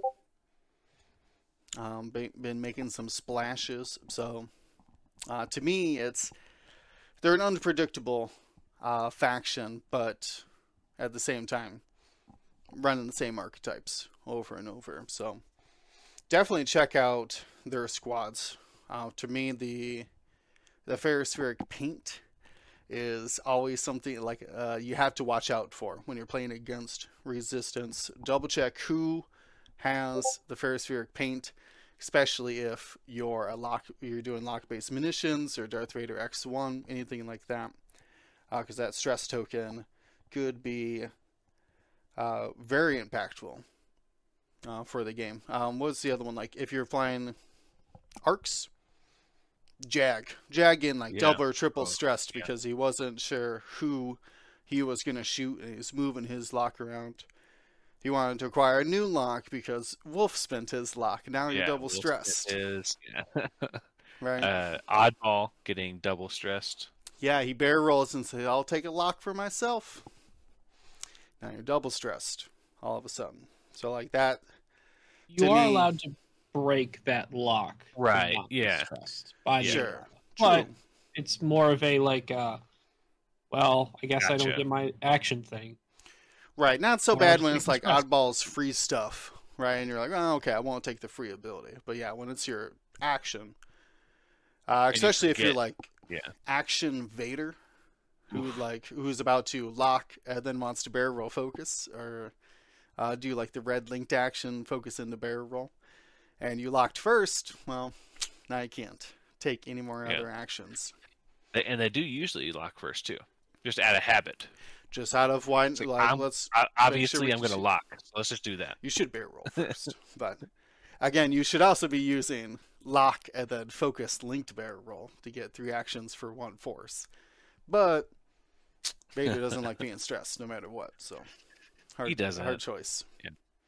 Um, been making some splashes. So, uh, to me, it's they're an unpredictable uh, faction, but at the same time, running the same archetypes over and over. So, definitely check out their squads. Uh, to me, the The Ferrospheric Paint is always something like uh, you have to watch out for when you're playing against Resistance. Double check who has the Ferrospheric Paint, especially if you're a lock, you're doing lock-based munitions or Darth Vader X one, anything like that, because uh, that stress token could be uh, very impactful uh, for the game. Um, what's the other one? Like if you're flying arcs, Jag, Jag in like Yeah. double or triple Oh, stressed yeah. because he wasn't sure who he was going to shoot, and he was moving his lock around. He wanted to acquire a new lock because Wolf spent his lock. Now you're Yeah, double Will Smith stressed, Is yeah. right? uh, Oddball getting double stressed. Yeah, he bear rolls and says, "I'll take a lock for myself." Now you're double stressed all of a sudden. So like that, You To are me- allowed to break that lock. to Right, not be yeah. stressed by Yeah. the sure, law. But true. it's more of a like, uh, well, I guess I Gotcha. don't get my action thing. Right, not so Or bad just when make it's them like stressed. oddballs free stuff, right? And you're like, oh, okay, I won't take the free ability. But yeah, when it's your action, uh, you especially if you're forget- like Yeah. Action Vader, who like who's about to lock and then wants to barrel roll focus, or uh, do like the red linked action focus into barrel roll, and you locked first. Well, now you can't take any more Yeah. other actions. They, and they do usually lock first too, just out of habit. Just out of why, It's like, like I'm- let's O- Make Obviously, sure we I'm going to just- lock. So let's just do that. You should barrel roll first. But again, you should also be using lock and then focus linked barrel roll to get three actions for one force. But Vader doesn't like being stressed no matter what, so hard, He doesn't. hard choice. Yeah.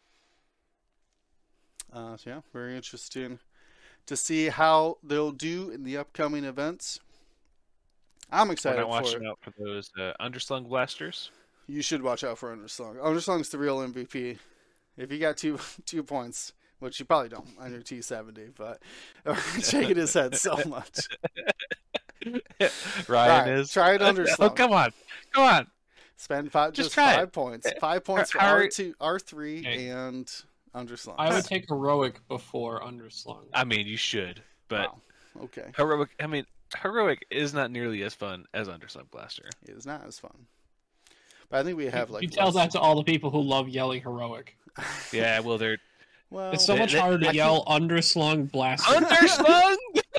Uh, so yeah, very interesting to see how they'll do in the upcoming events. I'm We're excited not for watching it. out for those uh, underslung blasters. You should watch out for Underslung. Underslung's the real M V P. If you got two two points, which you probably don't on your T seventy, but shaking his head so much. Ryan Right, is. try it Oh, Underslung. come on, come on. Spend five, Just just, try it. five points. Five points for Are- R two, R three, Hey. and Underslung. I would take heroic before underslung. I mean, you should, but Wow. Okay, heroic. I mean, heroic is not nearly as fun as underslung blaster. it is not as fun. But I think we have you, like. you tell less- that to all the people who love yelling heroic. Yeah, well, they're Well, It's so They- much they- harder I to yell underslung blaster. underslung.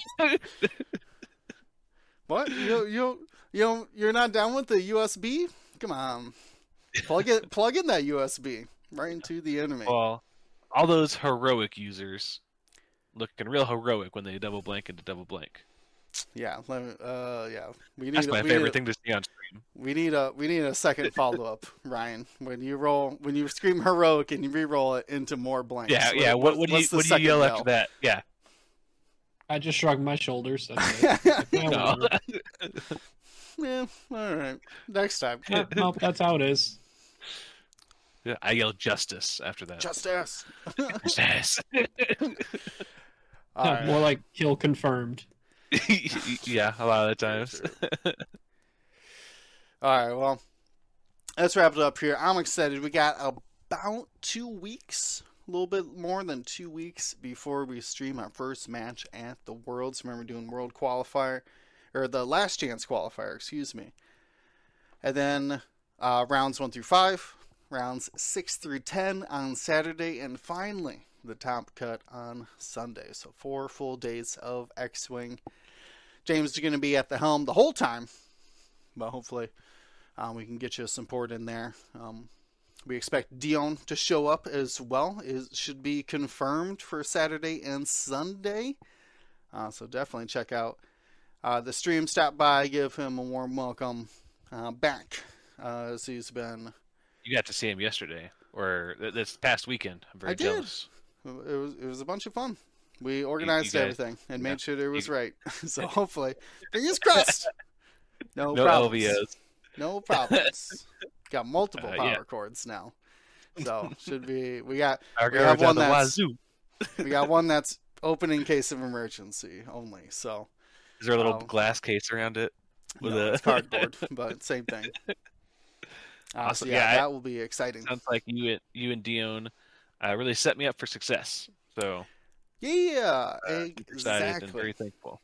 what you you you you're not down with the U S B? Come on, plug it plug in that U S B right into the enemy. Well, all those heroic users looking real heroic when they double blank into double blank. Yeah, let me, uh, yeah. We need That's a- my we favorite need a- thing to see on stream. We need a we need a second follow up, Ryan. When you roll, when you scream heroic and you re-roll it into more blanks. Yeah, yeah. What, what do you what's the what do you second yell yell? after that? Yeah. I just shrugged my shoulders. That's it. Like, yeah, No. whatever. Yeah, all right. Next time, Yeah, no, that's how it is. Yeah, I yell justice after that. justice. Justice. All right. More like kill confirmed. Yeah, a lot of the Very times. true. All right. Well, let's wrap it up here. I'm excited. We got about two weeks, a little bit more than two weeks before we stream our first match at the Worlds. Remember doing World Qualifier, or the Last Chance Qualifier, excuse me. And then uh, rounds one through five, rounds six through ten on Saturday, and finally the top cut on Sunday. So four full days of X-Wing. James is going to be at the helm the whole time, but hopefully um, we can get you some support in there. Um, we expect Dion to show up as well. It should be confirmed for Saturday and Sunday. Uh, so definitely check out uh, the stream. Stop by, give him a warm welcome uh, back, uh, as he's been. You got to see him yesterday, or th- this past weekend. I'm very I did. jealous. It was it was a bunch of fun. We organized guys- everything and yeah. made sure it was You- right. So hopefully, fingers crossed. No, No problems. L V Os. No problems. Got multiple Uh, power yeah. cords now. So should be we got Our We have guards out one the that's- wazoo. we got one that's open in case of emergency only. So Is there a little um, glass case around it? With no, a it's cardboard, but same thing. Uh, Awesome. So yeah, Yeah, I- that will be exciting. Sounds like you and you and Dion uh, really set me up for success. So Yeah, uh, I'm excited and exactly. very thankful.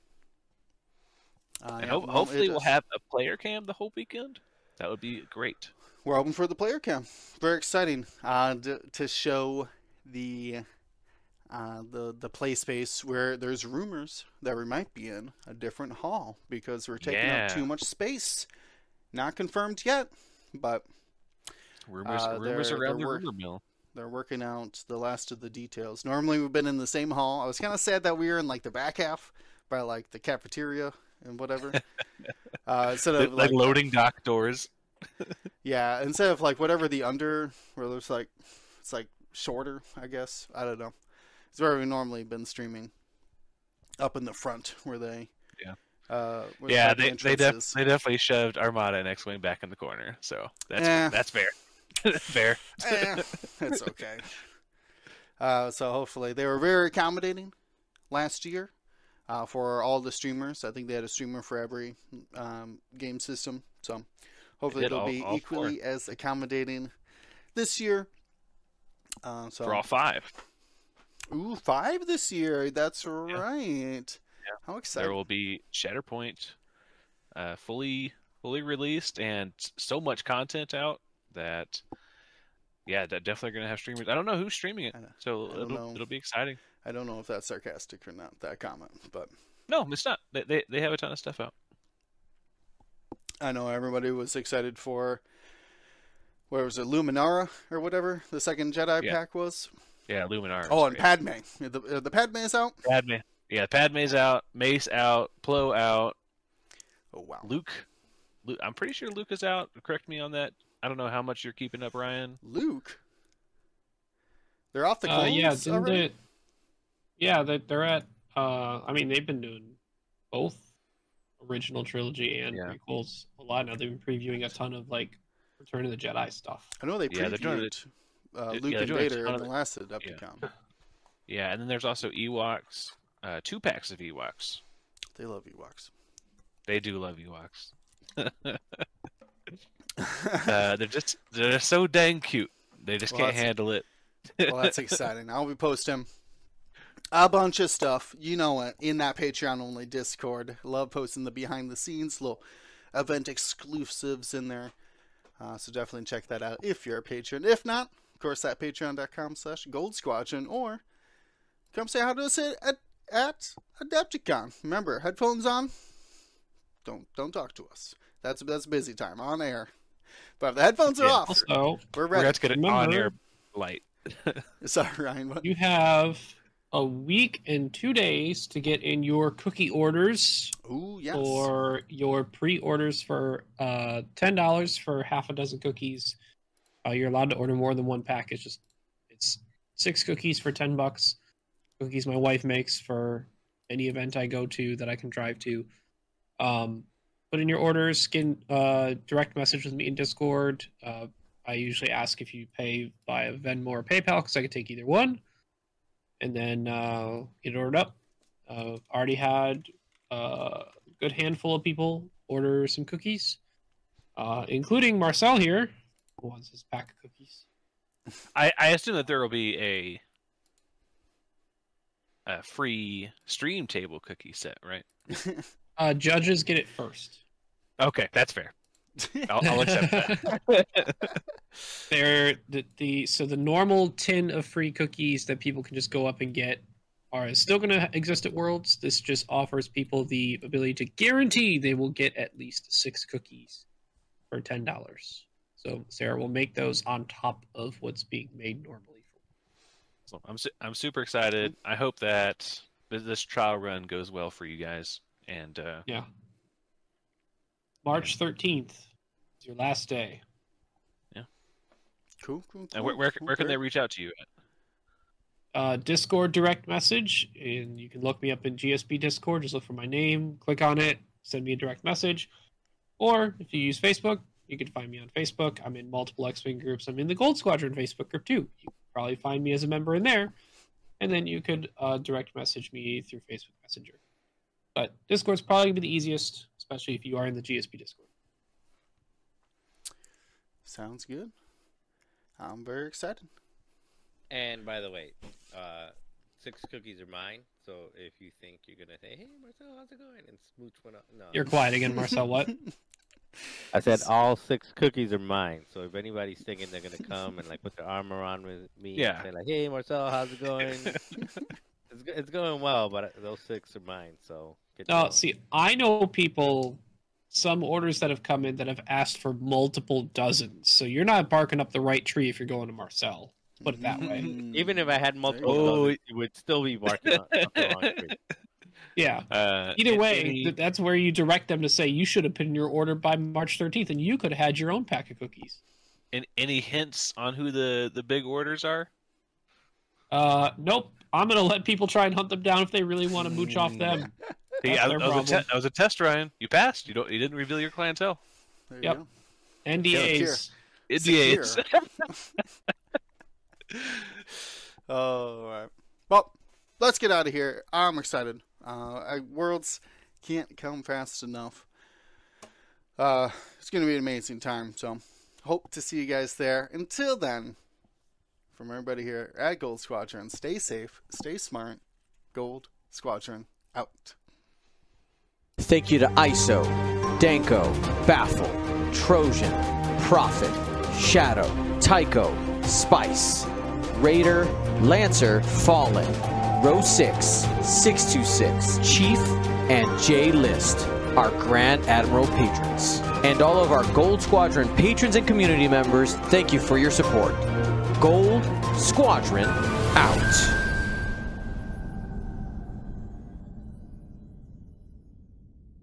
Uh, And yeah, ho- well, hopefully it we'll is- have a player cam the whole weekend. That would be great. We're hoping for the player cam. Very exciting uh, to, to show the uh, the the play space where there's rumors that we might be in a different hall because we're taking Yeah. up too much space. Not confirmed yet, but Rumors, Uh, rumors they're- around they're the work- rumor mill. they're working out the last of the details. Normally we've been in the same hall. I was kind of sad that we were in like the back half by like the cafeteria and whatever. uh, instead The, of like like loading dock doors. yeah, instead of like whatever the under where there's like it's like shorter, I guess. I don't know. It's where we've normally been streaming. Up in the front where they Yeah. Uh, where Yeah, the they they, def- entrance is. they definitely shoved Armada and X-Wing back in the corner. So that's Eh. that's fair. fair. Eh, it's okay. Uh, so hopefully they were very accommodating last year uh, for all the streamers. I think they had a streamer for every um, game system. So hopefully did they'll all- be all equally as accommodating this year. Uh, so For all five. ooh, five this year. That's right. How exciting! There will be Shatterpoint uh, fully fully released and so much content out that yeah, de- definitely going to have streamers. I don't know who's streaming it, I don't- so I don't it'll know. it'll be exciting. I don't know if that's sarcastic or not, that comment, but No, it's not. They they, they have a ton of stuff out. I know everybody was excited for, where was it, Luminara or whatever the second Jedi Yeah. pack was. Yeah, Luminar. Oh, and great. Padme. The, uh, the Padme is out? Padme. Yeah, Padme's out. Mace out. Plo out. Oh, wow. Luke. Luke. I'm pretty sure Luke is out. Correct me on that. I don't know how much you're keeping up, Ryan. Luke? They're off the Uh, clones yeah, didn't already? it? Yeah, they, they're at. Uh, I mean, they've been doing both original trilogy and Yeah. prequels a lot now. They've been previewing a ton of like Return of the Jedi stuff. I know they Yeah, they're doing previewed uh, Yeah, Luke they're and doing a Vader ton in of the it. last Adepticon. Yeah, and then there's also Ewoks. Uh, two packs of Ewoks. They love Ewoks. They do love Ewoks. uh, they're just they're so dang cute. They just Well, can't that's- handle it. Well, that's exciting. I'll be posting a bunch of stuff. You know it. In that Patreon only Discord. Love posting the behind the scenes, little event exclusives in there. Uh, so definitely check that out if you're a patron. If not, of course, at patreon.com slash gold squadron, or come say hi to us at, at, at Adepticon. Remember, headphones on. Don't don't talk to us. That's that's busy time on air. But if the headphones are Yeah. off, Also, we're We're ready. going to get an Remember- on-air light. Sorry, Ryan. What? you have a week and two days to get in your cookie orders Ooh, yes. for your pre-orders for uh, ten dollars for half a dozen cookies. Uh, you're allowed to order more than one pack. It's just it's six cookies for ten bucks. Cookies my wife makes for any event I go to that I can drive to. Um, put in your orders. Get in, uh, direct message with me in Discord. Uh, I usually ask if you pay via Venmo or PayPal because I can take either one. And then uh, get it ordered up. Uh, already had uh, a good handful of people order some cookies, uh, including Marcel here, who wants his pack of cookies. I, I assume that there will be a a free stream table cookie set, right? Uh, judges get it first. Okay, that's fair. I'll, I'll accept that. They're the, the so the normal tin of free cookies that people can just go up and get are still going to exist at Worlds. This just offers people the ability to guarantee they will get at least six cookies for ten dollars. So Sarah will make those on top of what's being made normally. So I'm su- I'm super excited. I hope that th- this trial run goes well for you guys. And uh, Yeah. March thirteenth is your last day. Cool, cool, cool. and where where, cool, where can they great. reach out to you at? Uh, Discord direct message, and you can look me up in G S P Discord. Just look for my name, click on it, send me a direct message. Or if you use Facebook, you can find me on Facebook. I'm in multiple X-Wing groups. I'm in the Gold Squadron Facebook group too. You can probably find me as a member in there. And then you could uh, direct message me through Facebook Messenger. But Discord's probably going to be the easiest, especially if you are in the G S P Discord. Sounds good. I'm very excited. And by the way, uh, six cookies are mine. So if you think you're gonna say, "Hey, Marcel, how's it going?" and smooch one up, no, You're quiet again, Marcel. What? I said all six cookies are mine. So if anybody's thinking they're gonna come and like put their arm around with me, Yeah. and say like, "Hey, Marcel, how's it going?" it's go- it's going well, but those six are mine. So get No, going. see, I know people, some orders that have come in that have asked for multiple dozens. So you're not barking up the right tree if you're going to Marcel. Put it that way. Mm. Even if I had multiple, go. dozens, you would still be barking up up the wrong tree. Yeah. Uh, Either in way, any- th- that's where you direct them to say you should have put in your order by March thirteenth, and you could have had your own pack of cookies. in, any hints on who the, the big orders are? Uh, nope. I'm gonna let people try and hunt them down if they really want to mooch off them. Hey, That's I, their I was a problem. te- I was a test, Ryan. You passed. You don't. You didn't reveal your clientele. There you Yep. go. N D As. It's Secure. Oh, all right. Well, let's get out of here. I'm excited. Uh, I, Worlds can't come fast enough. Uh, it's going to be an amazing time. So, hope to see you guys there. Until then, from everybody here at Gold Squadron, stay safe, stay smart. Gold Squadron out. Thank you to I S O, Danko, Baffle, Trojan, Prophet, Shadow, Tycho, Spice, Raider, Lancer, Fallen, Row six, six two six, Chief, and J List, our Grand Admiral patrons. And all of our Gold Squadron patrons and community members, thank you for your support. Gold Squadron out.